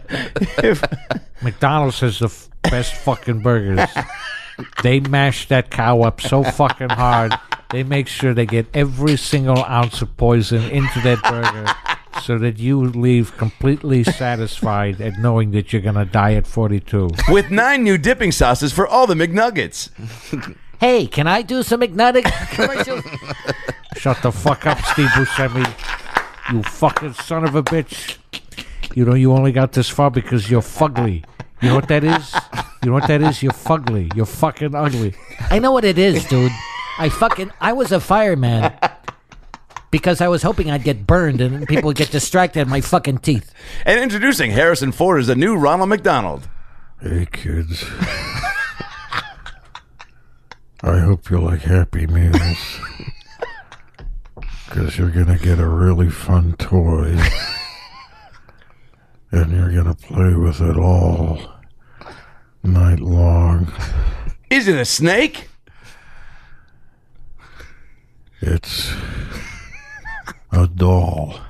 McDonald's has the best fucking burgers. They mash that cow up so fucking hard. They make sure they get every single ounce of poison into that burger so that you leave completely satisfied at knowing that you're going to die at 42. With 9 new dipping sauces for all the McNuggets. Hey, can I do some McNugget commercials? Shut the fuck up, Steve Buscemi. You fucking son of a bitch. You only got this far because you're fugly. You know what that is? You're fugly. You're fucking ugly. I know what it is, dude. I was a fireman because I was hoping I'd get burned and people would get distracted at my fucking teeth. And introducing Harrison Ford as the new Ronald McDonald. Hey, kids. I hope you like Happy Meals. Because you're going to get a really fun toy. And you're going to play with it all night long. Is it a snake? It's a doll.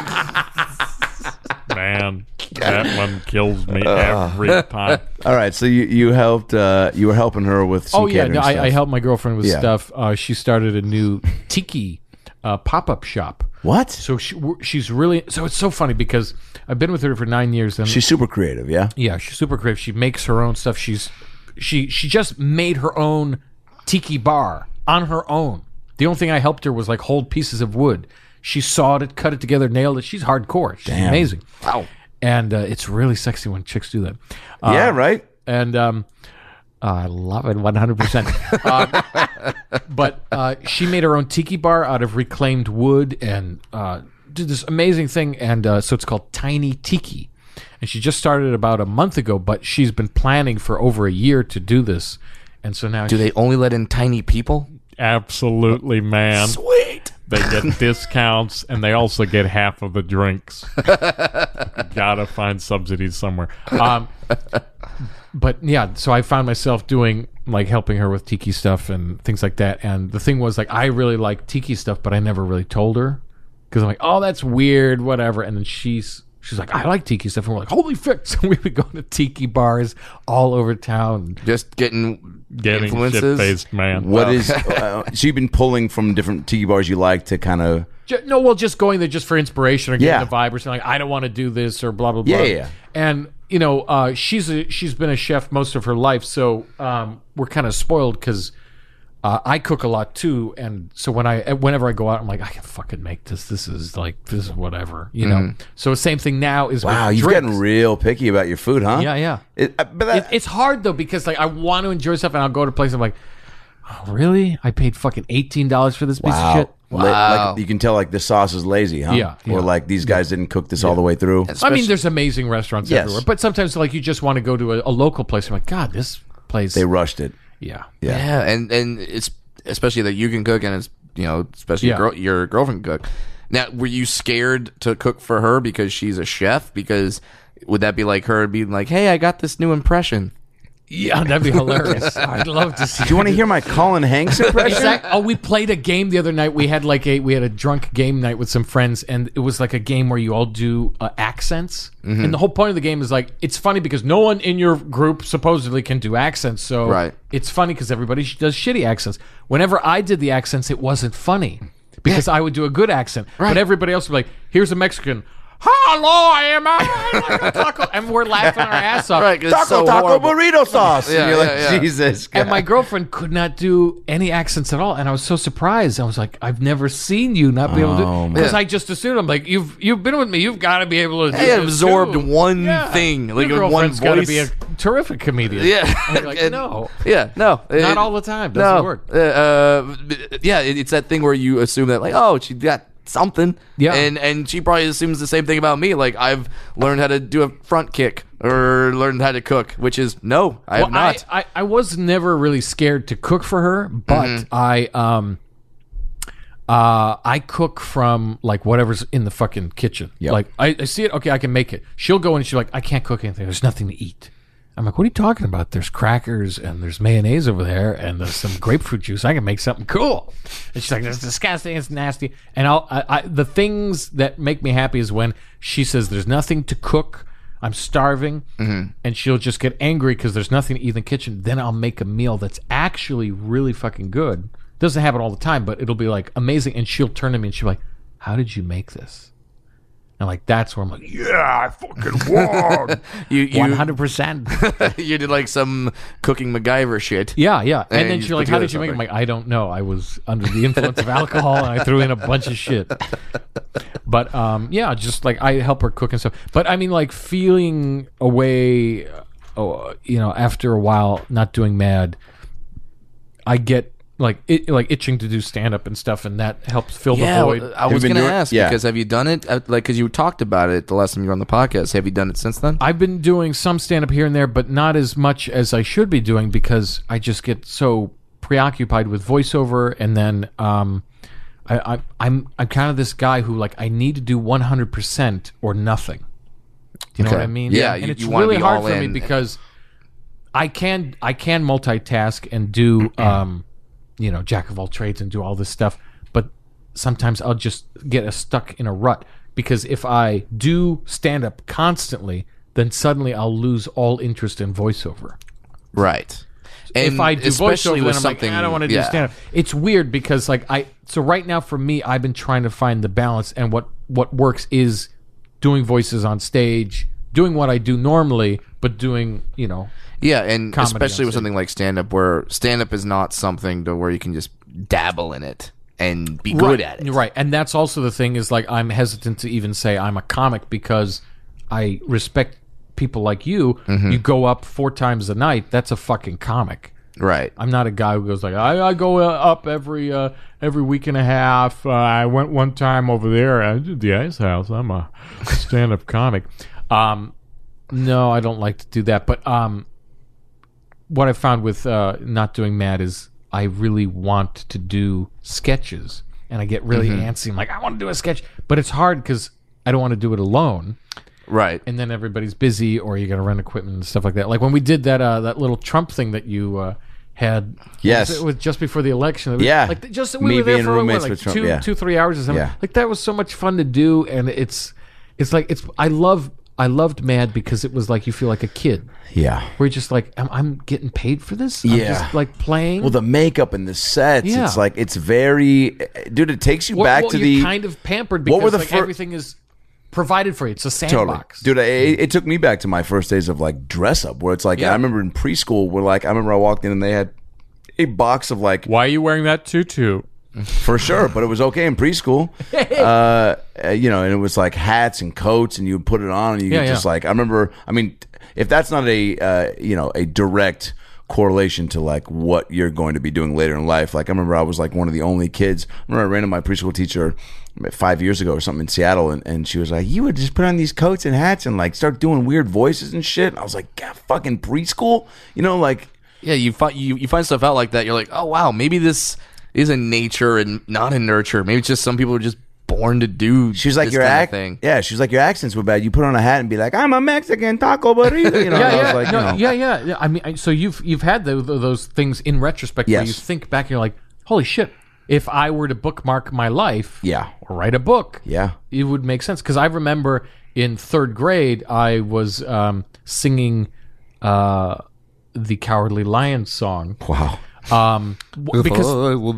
Man, that one kills me every time. All right, so you helped. You were helping her with some catering stuff. I helped my girlfriend with stuff. She started a new tiki pop-up shop. What? So she's really. So it's so funny because I've been with her for 9 years. And she's super creative. Yeah. Yeah, she's super creative. She makes her own stuff. She just made her own tiki bar on her own. The only thing I helped her was hold pieces of wood. She sawed it, cut it together, nailed it. She's hardcore. She's amazing. Wow. And it's really sexy when chicks do that. Yeah, right. And I love it 100%. But she made her own tiki bar out of reclaimed wood and did this amazing thing. And so it's called Tiny Tiki. And she just started about a month ago, but she's been planning for over a year to do this. And so now Do they only let in tiny people? Absolutely, man. Sweet. They get discounts, and they also get half of the drinks. Gotta find subsidies somewhere. But yeah, so I found myself doing, like, helping her with tiki stuff and things like that. And the thing was, like, I really like tiki stuff, but I never really told her. Because I'm like, oh, that's weird, whatever. And then she's like, I like tiki stuff. And we're like, holy fuck. So we would go to tiki bars all over town. Just getting influences. Shit-faced, man. What is so you've been pulling from different tiki bars you like to kind of... No, well, just going there just for inspiration or getting the vibe or something. Like, I don't want to do this or blah, blah, blah. Yeah. And, you know, she's been a chef most of her life, so we're kind of spoiled because I cook a lot too. And so whenever I go out, I'm like, I can fucking make this. This is whatever, you know. So the same thing now is wow, with you've drinks. gotten real picky about your food, huh? Yeah. But It's hard though because like I want to enjoy stuff and I'll go to places. I'm like, oh, really? I paid fucking $18 for this piece of shit. Wow. Like, you can tell like the sauce is lazy, huh? Yeah. Or like these guys didn't cook this all the way through. I mean, there's amazing restaurants everywhere, but sometimes like you just want to go to a local place. I'm like, God, this place. They rushed it. Yeah. And it's especially that you can cook, and it's, you know, especially your girlfriend can cook. Now, were you scared to cook for her because she's a chef? Because would that be like her being like, hey, I got this new impression? Yeah, that'd be hilarious. I'd love to see. Do you want to hear my Colin Hanks impression? Oh, we played a game the other night. We had a drunk game night with some friends, and it was like a game where you all do accents. Mm-hmm. And the whole point of the game is like, it's funny because no one in your group supposedly can do accents. So it's funny because everybody does shitty accents. Whenever I did the accents, it wasn't funny because I would do a good accent. Right. But everybody else would be like, here's a Mexican. Hello, I am a taco. And we're laughing our ass off. Right, taco burrito sauce. And you're like, Jesus. God. And my girlfriend could not do any accents at all. And I was so surprised. I was like, I've never seen you not be able to do it. Because I just assumed, I'm like, you've been with me. You've got to be able to do it. Absorbed one thing. Like your one voice. Got to be a terrific comedian. Yeah. And like, no. Yeah, no. Not all the time. Doesn't work. It's that thing where you assume that, like, oh, she got something, and she probably assumes the same thing about me. Like, I've learned how to do a front kick or learned how to cook, which is no, I have not. I was never really scared to cook for her, but I cook from like whatever's in the fucking kitchen. Yep. Like I see it, okay, I can make it. She'll go in and she's like, I can't cook anything. There's nothing to eat. I'm like, what are you talking about? There's crackers and there's mayonnaise over there and there's some grapefruit juice. I can make something cool. And she's like, that's disgusting. It's nasty. And the things that make me happy is when she says there's nothing to cook. I'm starving. Mm-hmm. And she'll just get angry because there's nothing to eat in the kitchen. Then I'll make a meal that's actually really fucking good. Doesn't happen all the time, but it'll be like amazing. And she'll turn to me and she'll be like, how did you make this? And like that's where I'm like, yeah, I fucking won. you 100%. You did like some cooking MacGyver shit. Yeah. And then she's like, how did you make it? I'm like, I don't know. I was under the influence of alcohol and I threw in a bunch of shit. But just like I help her cook and stuff. But I mean, like feeling away, after a while, not doing mad, I get like itching to do stand up and stuff, and that helps fill the void. I was going to ask because have you done it? Like, because you talked about it the last time you were on the podcast. Have you done it since then? I've been doing some stand up here and there, but not as much as I should be doing because I just get so preoccupied with voiceover, and then I'm kind of this guy who like I need to do 100% or nothing. Do you know what I mean? Yeah, and it's really hard for me because I can multitask and do. Jack of all trades and do all this stuff. But sometimes I'll just get stuck in a rut because if I do stand up constantly, then suddenly I'll lose all interest in voiceover. Right. And if I do voiceover, then I'm like, I don't want to do stand up. It's weird because so right now for me, I've been trying to find the balance, and what works is doing voices on stage, doing what I do normally, but doing, Yeah, and especially with something like stand-up, where stand-up is not something to where you can just dabble in it and be good at it. Right, and that's also the thing is, like, I'm hesitant to even say I'm a comic because I respect people like you. Mm-hmm. You go up 4 times a night, that's a fucking comic. Right. I'm not a guy who goes like, I go up every week and a half. I went one time over there. I did the Ice House. I'm a stand-up comic. No, I don't like to do that, but what I found with not doing Mad is I really want to do sketches, and I get really antsy. I'm like, I want to do a sketch, but it's hard because I don't want to do it alone. Right. And then everybody's busy, or you got to rent equipment and stuff like that. Like when we did that that little Trump thing that you had. Yes. It was just before the election. It was, Yeah. Like just Me we were there being for roommates like with Trump, yeah. 2-3 hours or something. Yeah. Like that was so much fun to do, and it's I loved Mad because it was like you feel like a kid. Yeah. Where you're just like, I'm getting paid for this? I'm Yeah. just like playing? Well, the makeup and the sets, Yeah. it's like, it's very, dude, it takes you back to you're the... kind of pampered because What were the like, fir- everything is provided for you. It's a Totally. sandbox. Dude, it took me back to my first days of like dress up, where it's like, I remember in preschool, where like, I remember I walked in and they had a box of like, Why are you wearing that tutu? for sure, but it was okay in preschool. You know, and it was like hats and coats, and you would put it on, and you could just like, I remember, I mean, if that's not a, you know, a direct correlation to like what you're going to be doing later in life. Like I remember I was like one of the only kids. I remember I ran into my preschool teacher 5 years ago or something in Seattle, and she was like, you would just put on these coats and hats and like start doing weird voices and shit. And I was like, God, fucking preschool? You know, like... Yeah, you find stuff out like that. You're like, oh, wow, maybe this is a nature and not a nurture. Maybe it's just some people are just born to do She's like, this your kind of thing. Yeah, she's like, your accents were bad. You put on a hat and be like, I'm a Mexican taco burrito. You know, and I was like, no, you know. yeah. I mean, so you've had those things in retrospect where Yes. you think back and you're like, holy shit, if I were to bookmark my life Yeah. or write a book, Yeah. it would make sense. Because I remember in third grade, I was singing the Cowardly Lion song. Wow. Because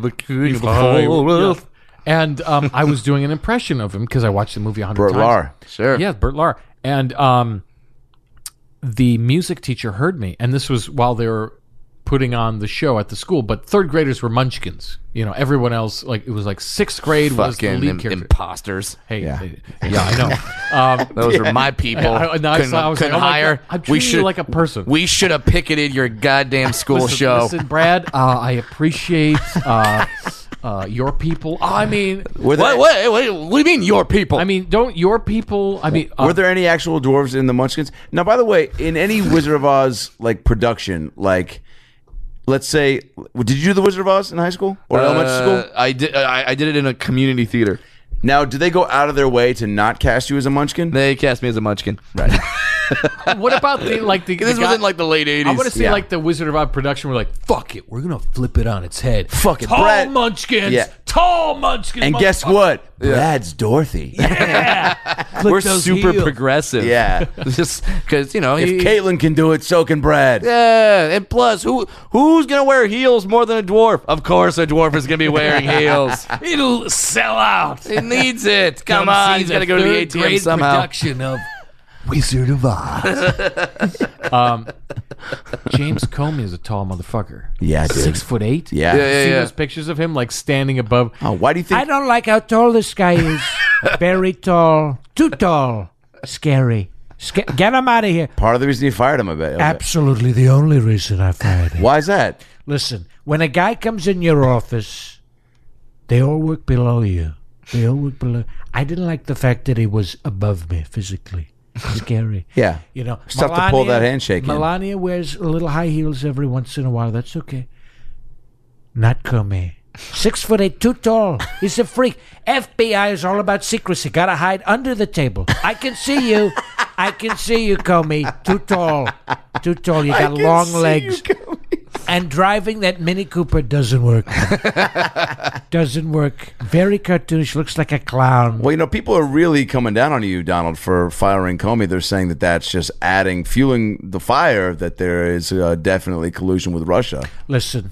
and I was doing an impression of him because I watched the movie 100 Burt times. Lahr. Sure. Yeah, Burt Lahr. And the music teacher heard me, and this was while they were putting on the show at the school, but third graders were munchkins. You know, everyone else, like, it was like sixth grade was the Fucking lead character. imposters. Hey, Yeah. I know. Those are my people. I was like, couldn't oh my hire. God, I'm treating you like a person. We should have picketed your goddamn school show. Listen, Brad, I appreciate your people. I mean, What do you mean your people? I mean, don't your people? I mean, Were there any actual dwarves in the Munchkins? Now, by the way, in any Wizard of Oz like production, like, let's say, did you do the Wizard of Oz in high school or elementary school? I did. I did it in a community theater. Now, do they go out of their way to not cast you as a Munchkin? They cast me as a munchkin. Right. what about the This was in like the late 80s. I want to see Yeah. like the Wizard of Oz production. We're like, fuck it, we're gonna flip it on its head. Fuck it, tall Brad. munchkins, Yeah. tall munchkins. And guess what? Brad's Dorothy. We're those super heels. progressive. Yeah. Just because, you know, If Caitlin can do it, so can Brad. yeah, and plus, who's gonna wear heels more than a dwarf? Of course, a dwarf is gonna be wearing heels. It'll sell out. It needs it. Come on, he's gotta go to the ATM somehow. Production of Wizard of Oz. James Comey is a tall motherfucker. Yeah, dude. 6'8". Yeah. Yeah, See yeah. those pictures of him like standing above. Oh, why do you think? I don't like how tall this guy is. Very tall. Too tall. Scary. Get him out of here. Part of the reason you fired him, I bet. Absolutely the only reason I fired him. Why is that? Listen, when a guy comes in your office, they all work below you. They all work below. I didn't like the fact that he was above me physically. Scary. Yeah. You know, It's tough to pull that handshake in. Melania wears little high heels every once in a while. That's okay. Not Comey. 6'8", too tall. He's a freak. FBI is all about secrecy. Gotta hide under the table. I can see you. I can see you, Comey. Too tall. Too tall. You got long legs. And driving that Mini Cooper doesn't work. Doesn't work. Very cartoonish. Looks like a clown. Well, you know, people are really coming down on you, Donald, for firing Comey. They're saying that that's just fueling the fire, that there is definitely collusion with Russia. Listen.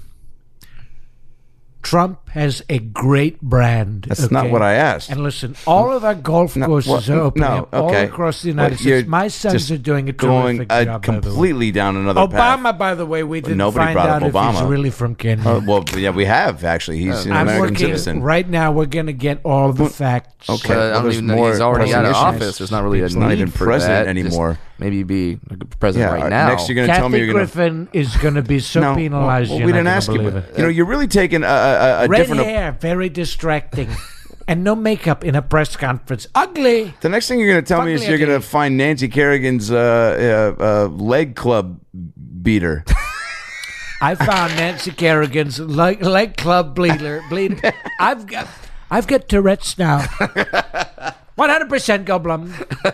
Trump has a great brand. That's not what I asked. And listen, all of our golf courses are opening up all across the United States. My sons are doing a terrific job, completely down another path. Obama, by the way, we didn't Nobody find brought out up if Obama. he's really from Kenya. Well, yeah, we have, actually. He's an I'm American working citizen. right now. We're going to get all the facts. Okay. I don't there's even know. more He's already pressing out of issues. office. There's not really a He's not need even for president that. Just anymore. maybe be president right now. Next, you're going to tell me Kathy you're going to... Griffin is going to be so penalized. Well, you're we not didn't gonna ask you. believe But, it. you know, you're really taking a Red different... hair, very distracting. And no makeup in a press conference. Ugly. The next thing you're going to tell me is you're going to find Nancy Kerrigan's leg club beater. I found Nancy Kerrigan's leg club bleeder. I've got Tourette's now. 100% Goldblum.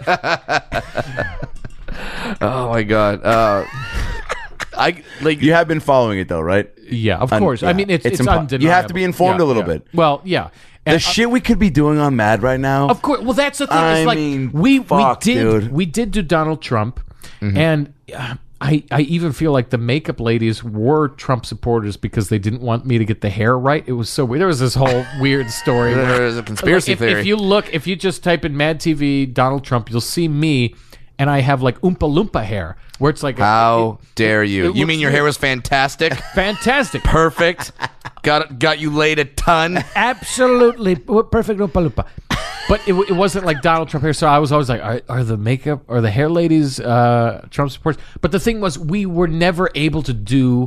Oh my God. You have been following it though, right? Yeah, of course. I mean, it's undeniable. You have to be informed a little bit. Well, yeah. The shit we could be doing on Mad right now. Of course. Well, that's the thing. I It's like mean, we did do Donald Trump, and I even feel like the makeup ladies were Trump supporters because they didn't want me to get the hair right. It was so weird. There was this whole weird story. There was a conspiracy theory. If you just type in Mad TV Donald Trump, you'll see me, and I have like Oompa Loompa hair, where it's like how dare you? You mean your hair was fantastic? Fantastic, perfect. Got you laid a ton. Absolutely perfect Oompa Loompa. But it wasn't like Donald Trump hair, so I was always like, are the makeup or the hair ladies Trump supporters? But the thing was, we were never able to do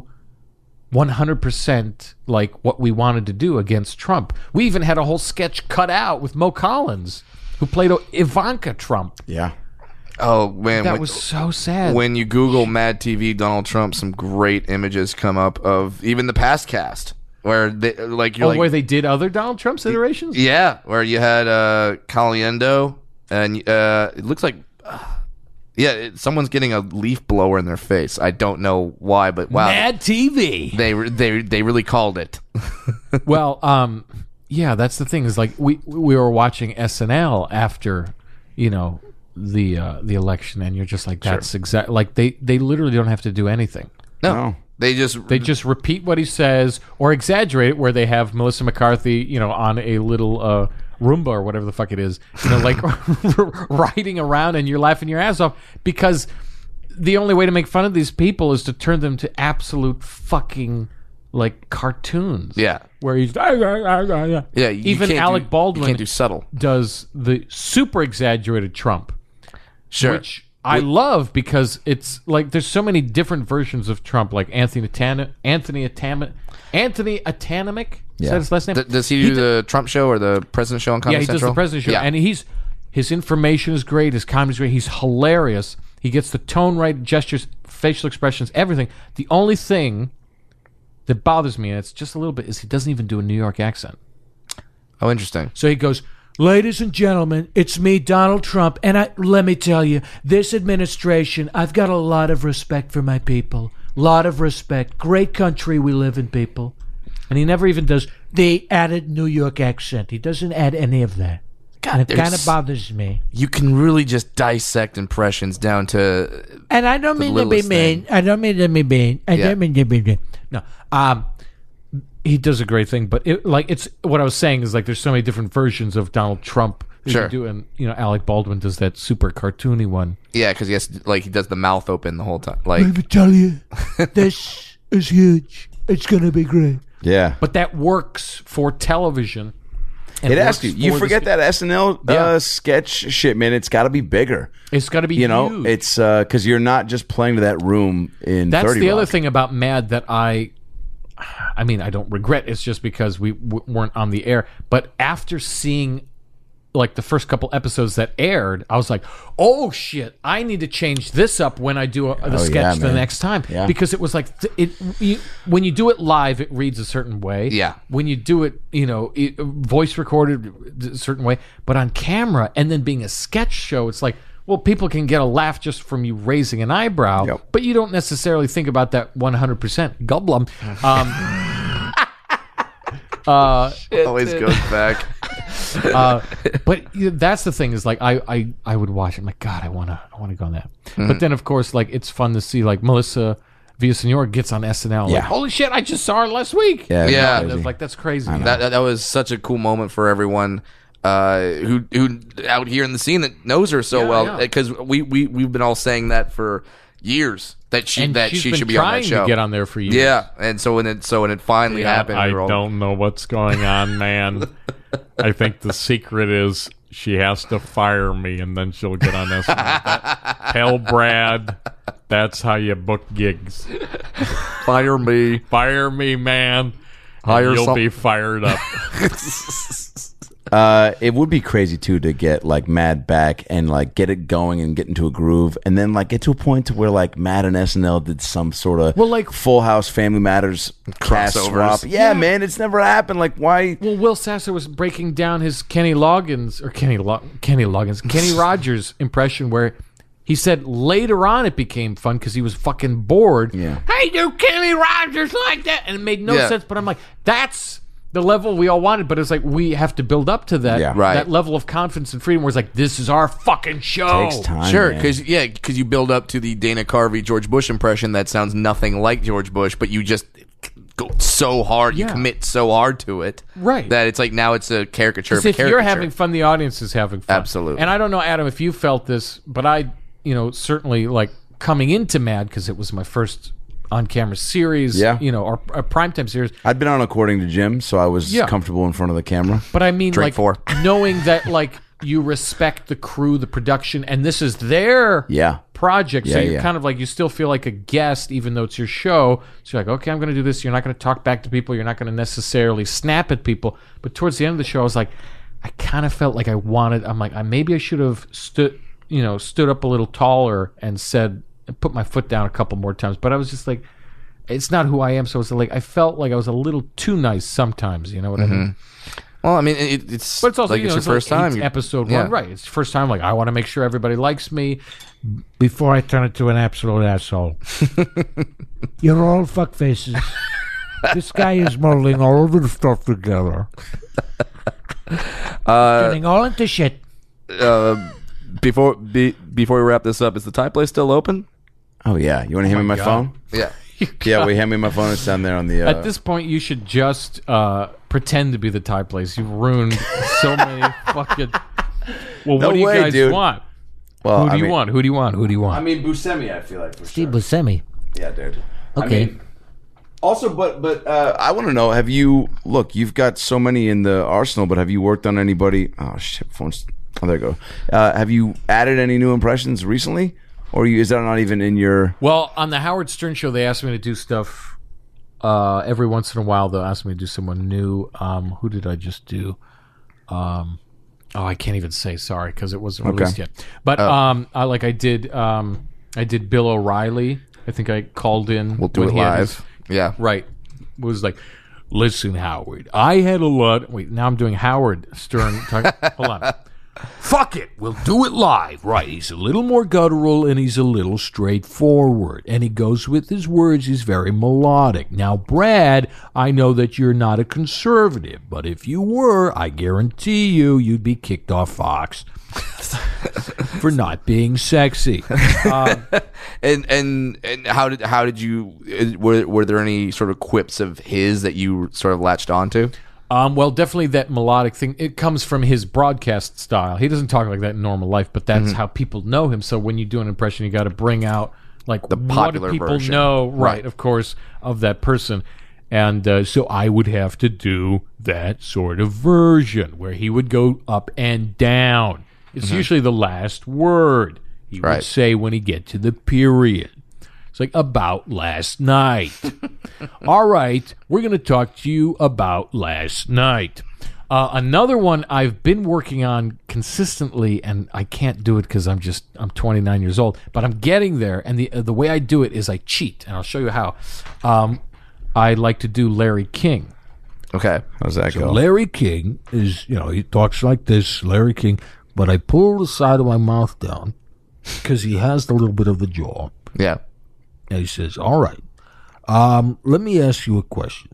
100% like what we wanted to do against Trump. We even had a whole sketch cut out with Mo Collins, who played Ivanka Trump. Yeah. Oh man, that was so sad. When you Google Mad TV Donald Trump, some great images come up of even the past cast. Where they where they did other Donald Trump's iterations? Yeah, where you had Caliendo, and it looks like someone's getting a leaf blower in their face. I don't know why, but wow, Mad TV. They really called it. Well, yeah, that's the thing is like we were watching SNL after the election, and you're just like that's exactly like they literally don't have to do anything. No. They just repeat what he says or exaggerate it, where they have Melissa McCarthy, on a little Roomba or whatever the fuck it is, like riding around, and you're laughing your ass off because the only way to make fun of these people is to turn them to absolute fucking like cartoons. Yeah, where he's even Alec Baldwin can't do subtle. Does the super exaggerated Trump, which I love because it's like there's so many different versions of Trump, like Anthony Atamanuik. Is that his last name? Does he do the Trump show or the President show on Comedy Central? Yeah, he does the President show, and his information is great, his comedy's great, he's hilarious. He gets the tone right, gestures, facial expressions, everything. The only thing that bothers me, and it's just a little bit, is he doesn't even do a New York accent. Oh, interesting. So he goes, "Ladies and gentlemen, it's me, Donald Trump, and let me tell you, this administration, I've got a lot of respect for my people. Lot of respect. Great country we live in, people." And he never even does the added New York accent. He doesn't add any of that. God, and it kind of bothers me. You can really just dissect impressions down to. And I don't mean to be mean. I don't mean to be mean. I don't mean to be mean. No. He does a great thing, but it's what I was saying is like there's so many different versions of Donald Trump. Sure. And Alec Baldwin does that super cartoony one. Yeah, because he does the mouth open the whole time. Like, let me tell you, this is huge. It's gonna be great. Yeah, but that works for television. It asks you. You forget that SNL sketch shit, man. It's got to be bigger. It's got to be huge. It's because you're not just playing to that room in 30 That's the Rock. other thing about Mad that I don't regret. It's just because we weren't on the air. But after seeing like the first couple episodes that aired, I was like, oh shit, I need to change this up when I do the sketch the next time. Yeah. Because it was like when you do it live, it reads a certain way. Yeah. When you do it, voice recorded a certain way. But on camera and then being a sketch show, it's like, well, people can get a laugh just from you raising an eyebrow, but you don't necessarily think about that 100%. Goblum. Always goes back. But that's the thing is like I would watch it. I'm like, God, I want to go on that. Mm-hmm. But then of course like it's fun to see like Melissa Villaseñor gets on SNL. Like, holy shit, I just saw her last week. Yeah. Like that's crazy. That was such a cool moment for everyone who out here in the scene that knows her so well, because we've been all saying that for years that she should be on that show. To get on there for years. Yeah, and so when it finally happened, I don't know what's going on, man. I think the secret is she has to fire me, and then she'll get on SNL. Tell Brad that's how you book gigs. Fire me, man. You'll be fired up. It would be crazy too to get like Mad back and like get it going and get into a groove, and then like get to a point to where like Mad and SNL did some sort of like Full House, Family Matters cast swap. Yeah, man, it's never happened. Like why? Well, Will Sasso was breaking down his Kenny Rogers impression where he said later on it became fun because he was fucking bored. Yeah. Hey, do Kenny Rogers like that? And it made no sense. But I'm like, that's the level we all wanted. But it's like we have to build up to that that level of confidence and freedom where it's like, this is our fucking show. Takes time, sure, man. because you build up to the Dana Carvey George Bush impression that sounds nothing like George Bush, but you just go so hard, you commit so hard to it, right? That it's like now it's a caricature of a if caricature. You're having fun, the audience is having fun. Absolutely. And I don't know, Adam, if you felt this, but I, certainly like coming into Mad because it was my first on-camera series, or a primetime series. I'd been on According to Jim, so I was comfortable in front of the camera. But I mean, Drink like knowing that, like you respect the crew, the production, and this is their project. So you're kind of like, you still feel like a guest, even though it's your show. So you're like, okay, I'm going to do this. You're not going to talk back to people. You're not going to necessarily snap at people. But towards the end of the show, I was like, I kind of felt like I'm like, maybe I should have stood up a little taller and put my foot down a couple more times. But I was just like, it's not who I am. So it's like, I felt like I was a little too nice sometimes. You know what I mean? Well, I mean, it's but it's also like it's your first time. It's episode 1, right? It's the first time. Like, I want to make sure everybody likes me before I turn into an absolute asshole. You're all fuckfaces. This guy is molding all of the stuff together, turning all into shit. Before we wrap this up, is the Thai place still open? Oh yeah, you want to hand me my phone? Yeah. Hand me my phone. It's down there on the. At this point, you should just pretend to be the Thai place. You've ruined so many fucking. Well, what do you guys want? Well, Who do you want? Who do you want? I mean, Buscemi. I feel like for Steve sure. Buscemi. Yeah, dude. Okay. I mean, also, but I want to know: have you you've got so many in the arsenal, but have you worked on anybody? Oh shit, phone's. Oh, there you go. Have you added any new impressions recently? Or is that not even in your... Well, on the Howard Stern show, they asked me to do stuff every once in a while. They'll ask me to do someone new. Who did I just do? I can't even say, sorry, because it wasn't released yet. But I did Bill O'Reilly. I think I called in. We'll do it live. Right. It was like, listen, Howard, I had a lot... Wait, now I'm doing Howard Stern. Hold on. Fuck it, we'll do it live. Right, he's a little more guttural and he's a little straightforward. And he goes with his words, he's very melodic. Now, Brad, I know that you're not a conservative, but if you were, I guarantee you'd be kicked off Fox for not being sexy. And how did you were there any sort of quips of his that you sort of latched onto? Well, definitely that melodic thing. It comes from his broadcast style. He doesn't talk like that in normal life, but that's how people know him. So when you do an impression, you got to bring out like the popular what do people version. know, right? Of course, of that person. And so I would have to do that sort of version where he would go up and down. It's usually the last word he would say when he get to the period. It's like, about last night. All right, we're going to talk to you about last night. Another one I've been working on consistently, and I can't do it because I'm 29 years old, but I'm getting there. And the way I do it is I cheat, and I'll show you how. I like to do Larry King. Okay, how's that go? Larry King is, he talks like this, Larry King, but I pull the side of my mouth down because he has a little bit of the jaw. Yeah. And he says, all right, let me ask you a question.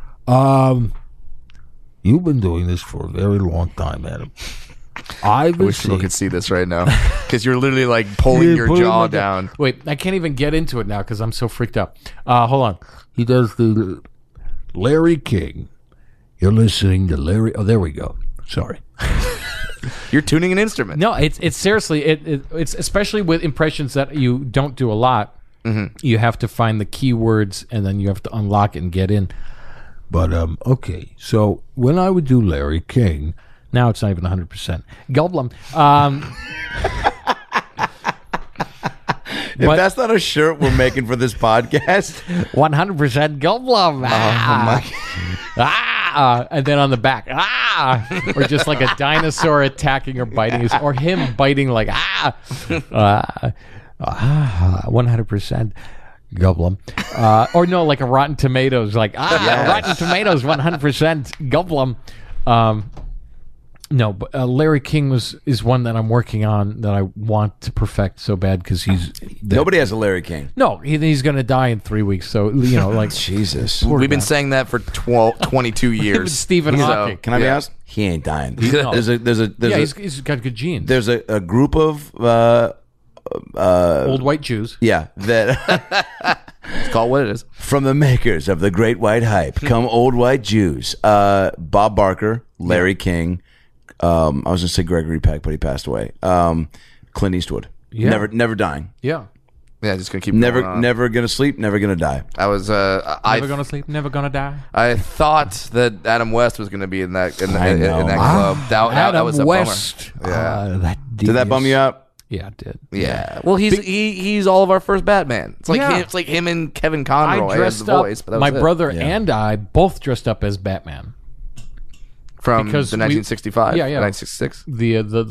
You've been doing this for a very long time, Adam. I wish people could see this right now because you're literally like pulling your jaw down. Wait, I can't even get into it now because I'm so freaked out. Hold on. He does the Larry King. You're listening to Larry. Oh, there we go. Sorry. You're tuning an instrument. No, it's seriously, it's especially with impressions that you don't do a lot. You have to find the keywords and then you have to unlock it and get in. But, okay. So when I would do Larry King, now it's not even 100%. Goldblum. If that's not a shirt we're making for this podcast, 100% Goldblum. Oh my! and then on the back, or just like a dinosaur attacking or biting his, or him biting like 100%. Goblin. Or no, like a Rotten Tomatoes, like Rotten Tomatoes 100% Goblin. No, but Larry King is one that I'm working on that I want to perfect so bad because nobody has a Larry King. No, he's going to die in 3 weeks. So like Jesus, we've been saying that for 22 years. Stephen Hawking. Can I be honest? He ain't dying. He's got good genes. There's a group of old white Jews. Yeah, that it's called what it is. From the makers of the Great White Hype come old white Jews. Bob Barker, Larry King. I was going to say Gregory Peck, but he passed away. Clint Eastwood. Yeah. Never dying. Yeah. Yeah, just going to keep never going to sleep, never going to die. I was never going to sleep, never going to die. I thought that Adam West was going to be in that club. That was a West. Bummer. Yeah. Did that bum you out? Yeah, it did. Yeah. Well, he's all of our first Batman. It's like him and Kevin Conroy as the voice. But that was my brother and I both dressed up as Batman. From the 1965, 1966. The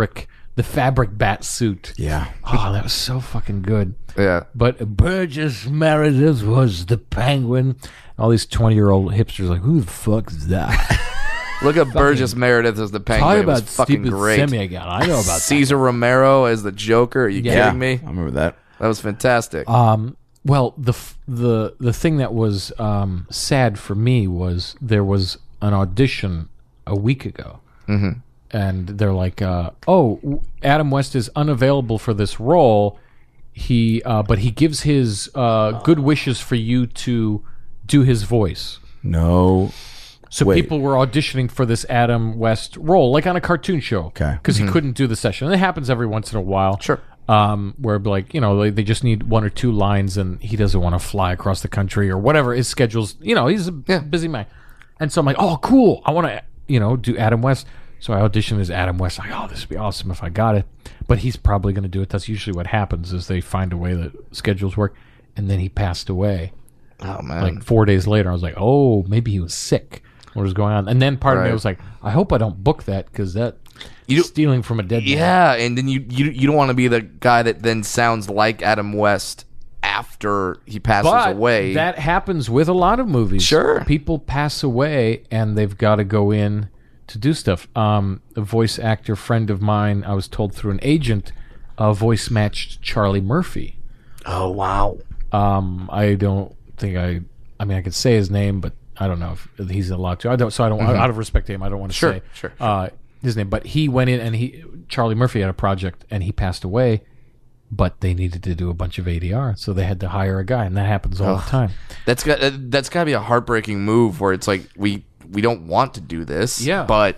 fabric bat suit. Yeah. Oh, that was so fucking good. Yeah. But Burgess Meredith was the Penguin. All these 20-year-old hipsters like, who the fuck is that? Look at Burgess Meredith as the Penguin. Talk about it was fucking great. Semi-again. I know about Cesar Romero as the Joker. Are you kidding me? I remember that. That was fantastic. Well, the thing that was sad for me was there was an audition a week ago, and they're like, "Oh, Adam West is unavailable for this role. But he gives his good wishes for you to do his voice." No. So people were auditioning for this Adam West role, like on a cartoon show, okay? Because he couldn't do the session. And it happens every once in a while, sure. Where like they just need 1 or 2 lines, and he doesn't want to fly across the country or whatever his schedule's. He's a busy man, and so I'm like, "Oh, cool! I want to." Do Adam West. So I auditioned as Adam West. Like, oh, this would be awesome if I got it. But he's probably going to do it. That's usually what happens is they find a way that schedules work. And then he passed away. Oh, man. Like 4 days later, I was like, oh, maybe he was sick. What was going on? And then part of me was like, I hope I don't book that because that's stealing from a dead man. Yeah, and then you don't want to be the guy that then sounds like Adam West after he passes away. That happens with a lot of movies. Sure. People pass away and they've got to go in to do stuff. A voice actor friend of mine, I was told through an agent, voice matched Charlie Murphy. Oh, wow. I don't think I could say his name, but I don't know if he's allowed to. Out of respect to him, I don't want to say his name. But he went in and Charlie Murphy had a project and he passed away. But they needed to do a bunch of ADR, so they had to hire a guy, and that happens all the time. That's got to be a heartbreaking move where it's like we don't want to do this, but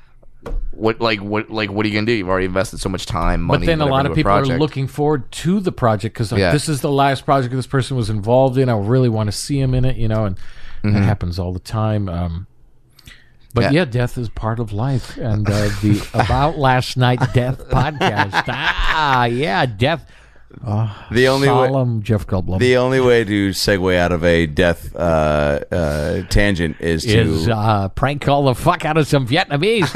what are you gonna do? You've already invested so much time, money. But then a lot of people are looking forward to the project because this is the last project this person was involved in. I really want to see him in it, and that happens all the time. But death is part of life, and the About Last Night Death podcast. Death. The only solemn way, Jeff Goldblum. The only way to segue out of a death tangent is to prank call the fuck out of some Vietnamese.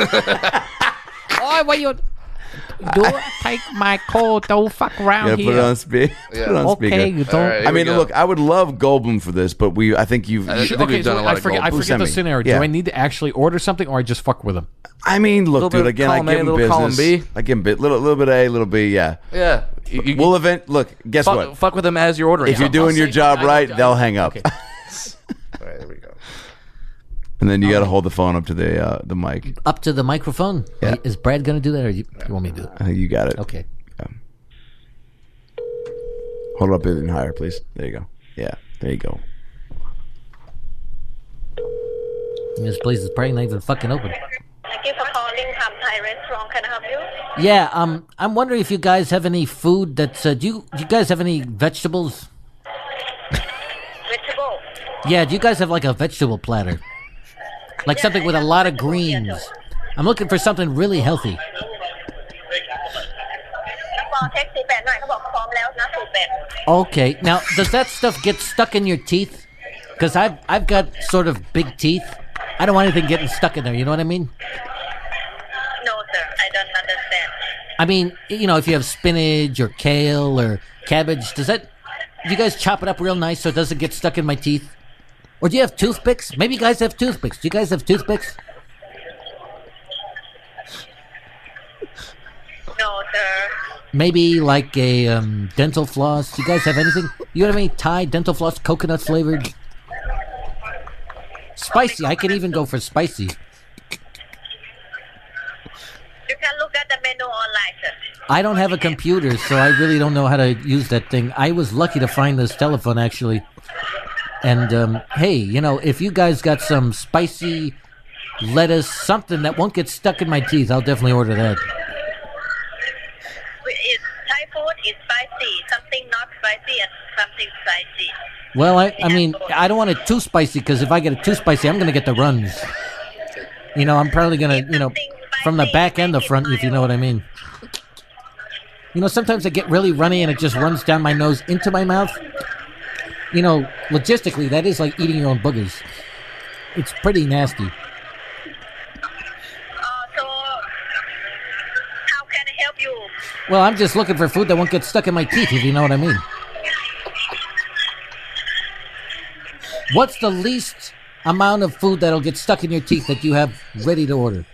Oh, what you? Don't take my coat. Don't fuck around here. Put it on speaker. Okay, you don't. Right, I mean, look, I would love Goldblum for this, but I think we've done a lot of Goldblum. I forget the scenario. Yeah. Do I need to actually order something, or I just fuck with him? I mean, look, dude. Again, I give him business. I give him little bit A, little B. Yeah. Yeah. We'll Look, guess what? Fuck with them as you're ordering. If you're doing your job right, they'll hang up. Okay. All right, there we go. And then you got to hold the phone up to the mic. Up to the microphone? Yeah. Is Brad going to do that, or you want me to do it? I think you got it. Okay. Yeah. Hold it up even higher, please. There you go. Yeah, there you go. This place is probably not even fucking open. Thank you for calling Ham Thai Restaurant. Can I help you? Yeah, I'm wondering if you guys have any food that's... do you guys have any vegetables? Vegetable? Yeah, do you guys have like a vegetable platter? Like something with a lot of greens. I'm looking for something really healthy. Okay, now does that stuff get stuck in your teeth? Because I've got sort of big teeth. I don't want anything getting stuck in there. You know what I mean? No, sir. I don't understand. I mean, if you have spinach or kale or cabbage, do you guys chop it up real nice so it doesn't get stuck in my teeth? Or do you have toothpicks? Maybe you guys have toothpicks. Do you guys have toothpicks? No, sir. Maybe like a dental floss. Do you guys have anything? You have any Thai dental floss, coconut flavored? Spicy. I could even go for spicy. You can look at the menu online, sir. I don't have a computer, so I really don't know how to use that thing. I was lucky to find this telephone, actually. And, hey, if you guys got some spicy lettuce, something that won't get stuck in my teeth, I'll definitely order that. Thai food is spicy. Something not spicy and something spicy. Well, I mean, I don't want it too spicy, because if I get it too spicy, I'm going to get the runs. I'm probably going to, from the back and the front, if you know what I mean. Sometimes I get really runny and it just runs down my nose into my mouth. Logistically, that is like eating your own boogers. It's pretty nasty. So, how can I help you? Well, I'm just looking for food that won't get stuck in my teeth, if you know what I mean. What's the least amount of food that'll get stuck in your teeth that you have ready to order?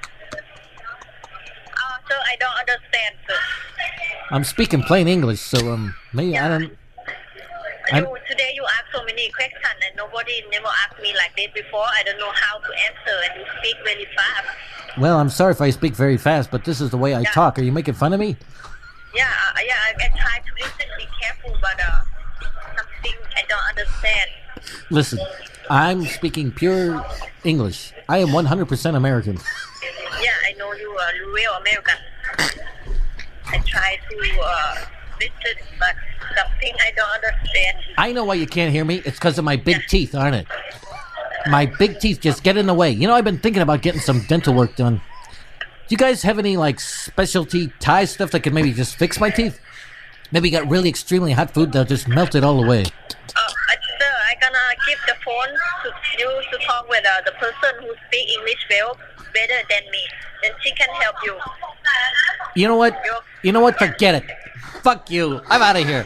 Sir, I don't understand, sir. I'm speaking plain English, so maybe I don't. Today you ask so many questions and nobody never asked me like this before. I don't know how to answer and you speak very fast. Well, I'm sorry if I speak very fast, but this is the way I talk. Are you making fun of me? Yeah, I try to listen, be careful, but something I don't understand. Listen, I'm speaking pure English. I am 100% American. Yeah, I know you are real American. I try to listen, but something I don't understand. I know why you can't hear me. It's because of my big teeth, aren't it? My big teeth just get in the way. I've been thinking about getting some dental work done. Do you guys have any, specialty Thai stuff that could maybe just fix my teeth? Maybe you got really extremely hot food that'll just melt it all away. Sir, I'm gonna give the phone to you to talk with the person who speaks English well, better than me. Then she can help you. You know what? Forget it. Fuck you. I'm out of here.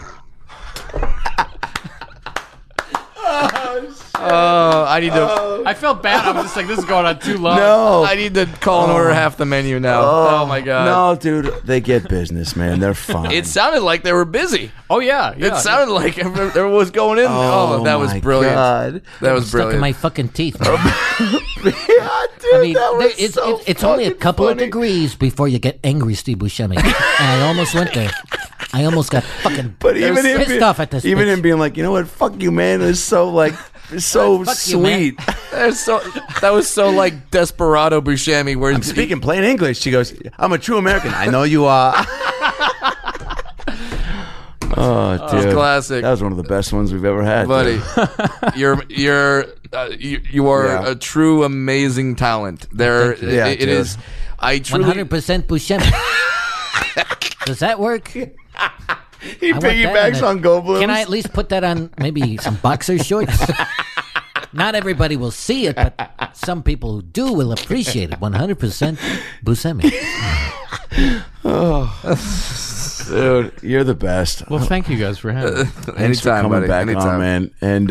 I need to. I felt bad. I was just like, this is going on too long. No. I need to call and order half the menu now. Oh my god. No, dude. They get business, man. They're fine. It sounded like they were busy. Oh yeah. It sounded like everyone was going in. Oh, that was brilliant. God. That was Stuck in brilliant. my fucking teeth. Man. Yeah, dude. It's only a couple of degrees before you get angry, Steve Buscemi. And I almost went there. I almost got fucking pissed off at this. Even him being like, you know what? Fuck you, man. Is so so sweet. That was so like Desperado Buscemi. Where I'm speaking plain English. She goes, I'm a true American. I know you are. Oh, dude. Classic. That was one of the best ones we've ever had, buddy. You are a true amazing talent. It is. I truly 100% Buscemi. Does that work? He piggybacks on Goldblum. Can I at least put that on maybe some boxer shorts? Not everybody will see it, but some people who do will appreciate it. 100% Buscemi. Oh, dude, you're the best. Well, thank you guys for having me. Thanks for coming back on, man. And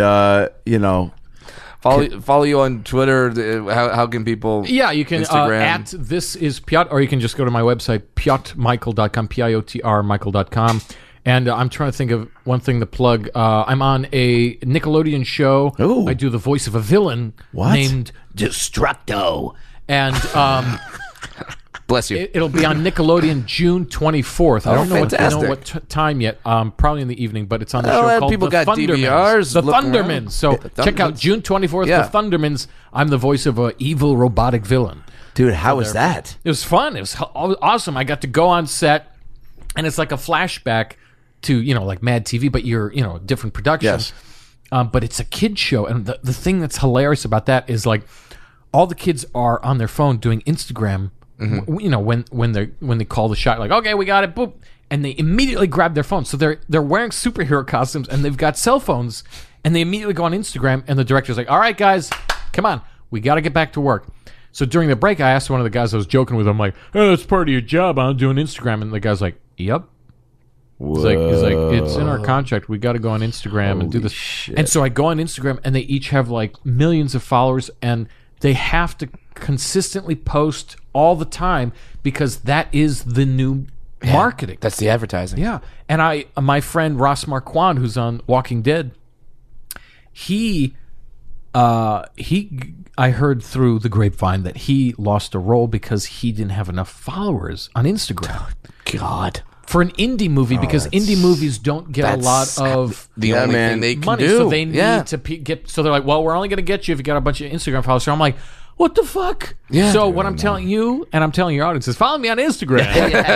follow you on Twitter. How can people? Yeah, you can Instagram. at this is Piotr, or you can just go to my website piotrmichael.com, PIOTR-Michael.com. And I'm trying to think of one thing to plug. I'm on a Nickelodeon show. Ooh. I do the voice of a villain named Destructo. And bless you. It'll be on Nickelodeon June 24th. I don't know fantastic. what time yet. Probably in the evening, but it's on the show called people The got Thundermans. DVRs. The Look around. Thundermans. So check out June 24th, Yeah. The Thundermans. I'm the voice of an evil robotic villain. Dude, how was that? It was fun. It was awesome. I got to go on set, and it's like a flashback to, like Mad TV, but you're, different production. Yes. But it's a kid show, and the thing that's hilarious about that is like all the kids are on their phone doing Instagram. When they call the shot, like, okay, we got it, boop, and they immediately grab their phone. So they're wearing superhero costumes and they've got cell phones, and they immediately go on Instagram, and the director's like, all right, guys, come on. We got to get back to work. So during the break, I asked one of the guys I was joking with. I'm like, "Oh, that's part of your job. I'm doing Instagram." And the guy's like, "Yep." He's like, it's in our contract. We got to go on Instagram and do this. Shit. And so I go on Instagram, and they each have like millions of followers, and they have to consistently post all the time because that is the new marketing. That's the advertising. Yeah. And my friend Ross Marquand, who's on Walking Dead, I heard through the grapevine that he lost a role because he didn't have enough followers on Instagram. God. For an indie movie, because indie movies don't get a lot of the only thing they can money, do. so they need to get. So they're like, well, we're only going to get you if you got a bunch of Instagram followers. So I'm like, what the fuck? Yeah. So what I'm telling you, and I'm telling your audience, is follow me on Instagram.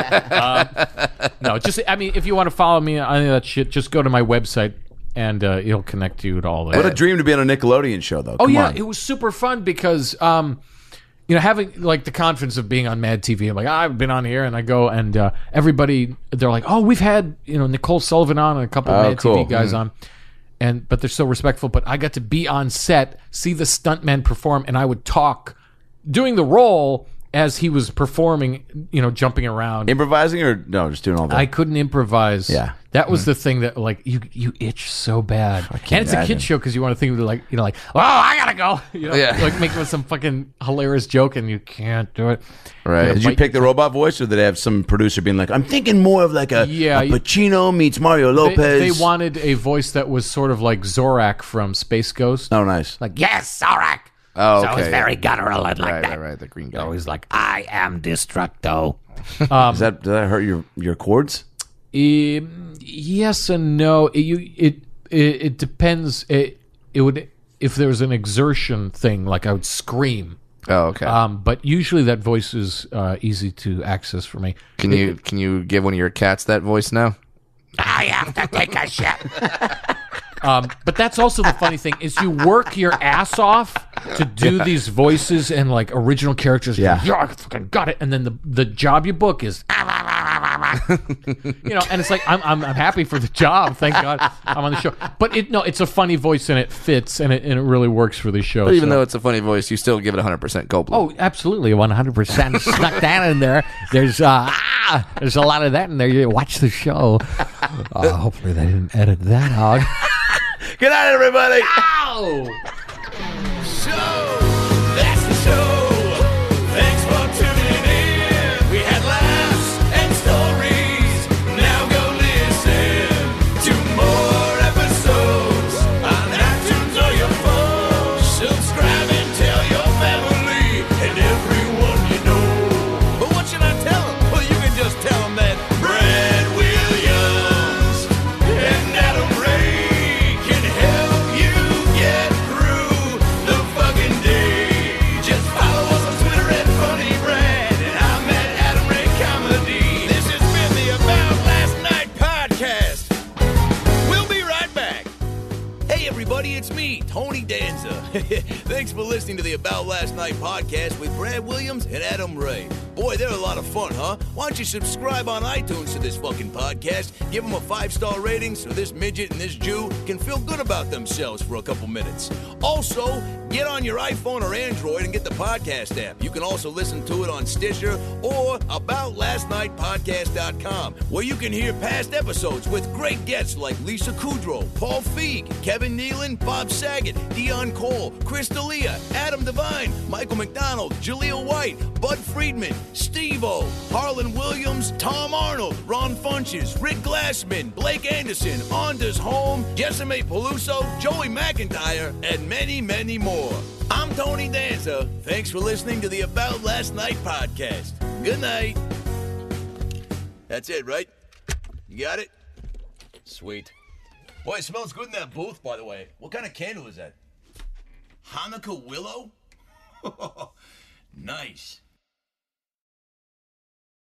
No, just if you want to follow me on any of that shit, just go to my website. And it'll connect you to all that. What a dream to be on a Nickelodeon show, though. Come on. It was super fun because, having like the confidence of being on Mad TV. I'm like, I've been on here, and I go, and everybody, they're like, oh, we've had Nicole Sullivan on and a couple of Mad TV guys on, but they're so respectful. But I got to be on set, see the stuntmen perform, and I would talk, doing the role as he was performing, jumping around. Improvising or no, just doing all that? I couldn't improvise. Yeah. That was the thing that, like, you itch so bad. And it's a kid show because you want to think of it like, oh, I gotta go. Like making some fucking hilarious joke and you can't do it. Right. Did you pick the robot voice, or did they have some producer being like, I'm thinking more of like a Pacino meets Mario Lopez? They wanted a voice that was sort of like Zorak from Space Ghost. Oh, nice. Like, yes, Zorak. Oh, okay. So it's very guttural and like that. Right, the green guy. Always like, I am Destructo. Does that hurt your chords? Yes and no. It depends. It would, if there was an exertion thing, like I would scream. Oh, okay. But usually that voice is easy to access for me. Can you give one of your cats that voice now? I have to take a shit. But that's also the funny thing is you work your ass off to do these voices and like original characters. Yeah, I fucking got it. And then the job you book is, and it's like I'm happy for the job. Thank God I'm on the show. But it's a funny voice and it fits and it really works for the show. But even though it's a funny voice, you still give it 100% Goldblum. Oh, absolutely, 100% snuck that in there. There's a lot of that in there. You watch the show. Hopefully they didn't edit that out. Good night, everybody. Ow! So, that's the show. Thanks for tuning in. We had laughs and stories. Now go listen to more episodes on iTunes or your phone. Subscribe and tell your family and everyone you know. But what should I tell them? Well, you can just tell them that Brad Williams and Adam Ray can help you get through the fucking day. Just follow us on Twitter at Funny Brad, and I'm at Adam Ray Comedy. This has been the About Last Night podcast. We'll be right back. Hey everybody, it's me, Tony Danza. Thanks for listening to the About Last Night podcast with Brad Williams and Adam Ray. Boy, they're a lot of fun, huh? Why don't you subscribe on iTunes to this fucking podcast? Give them a 5-star rating so this midget and this Jew can feel good about themselves for a couple minutes. Also, get on your iPhone or Android and get the podcast app. You can also listen to it on Stitcher or AboutLastNightPodcast.com, where you can hear past episodes with great guests like Lisa Kudrow, Paul Feig, Kevin Nealon, Bob Saget, Dion Cole, Chris D'Elia, Adam Devine, Michael McDonald, Jaleel White, Bud Friedman, Steve-O, Harlan Williams, Tom Arnold, Ron Funches, Rick Glassman, Blake Anderson, Anders Holm, Jessime Peluso, Joey McIntyre, and many, many more. I'm Tony Danza. Thanks for listening to the About Last Night podcast. Good night. That's it, right? You got it? Sweet. Boy, it smells good in that booth, by the way. What kind of candle is that? Hanukkah willow? Nice.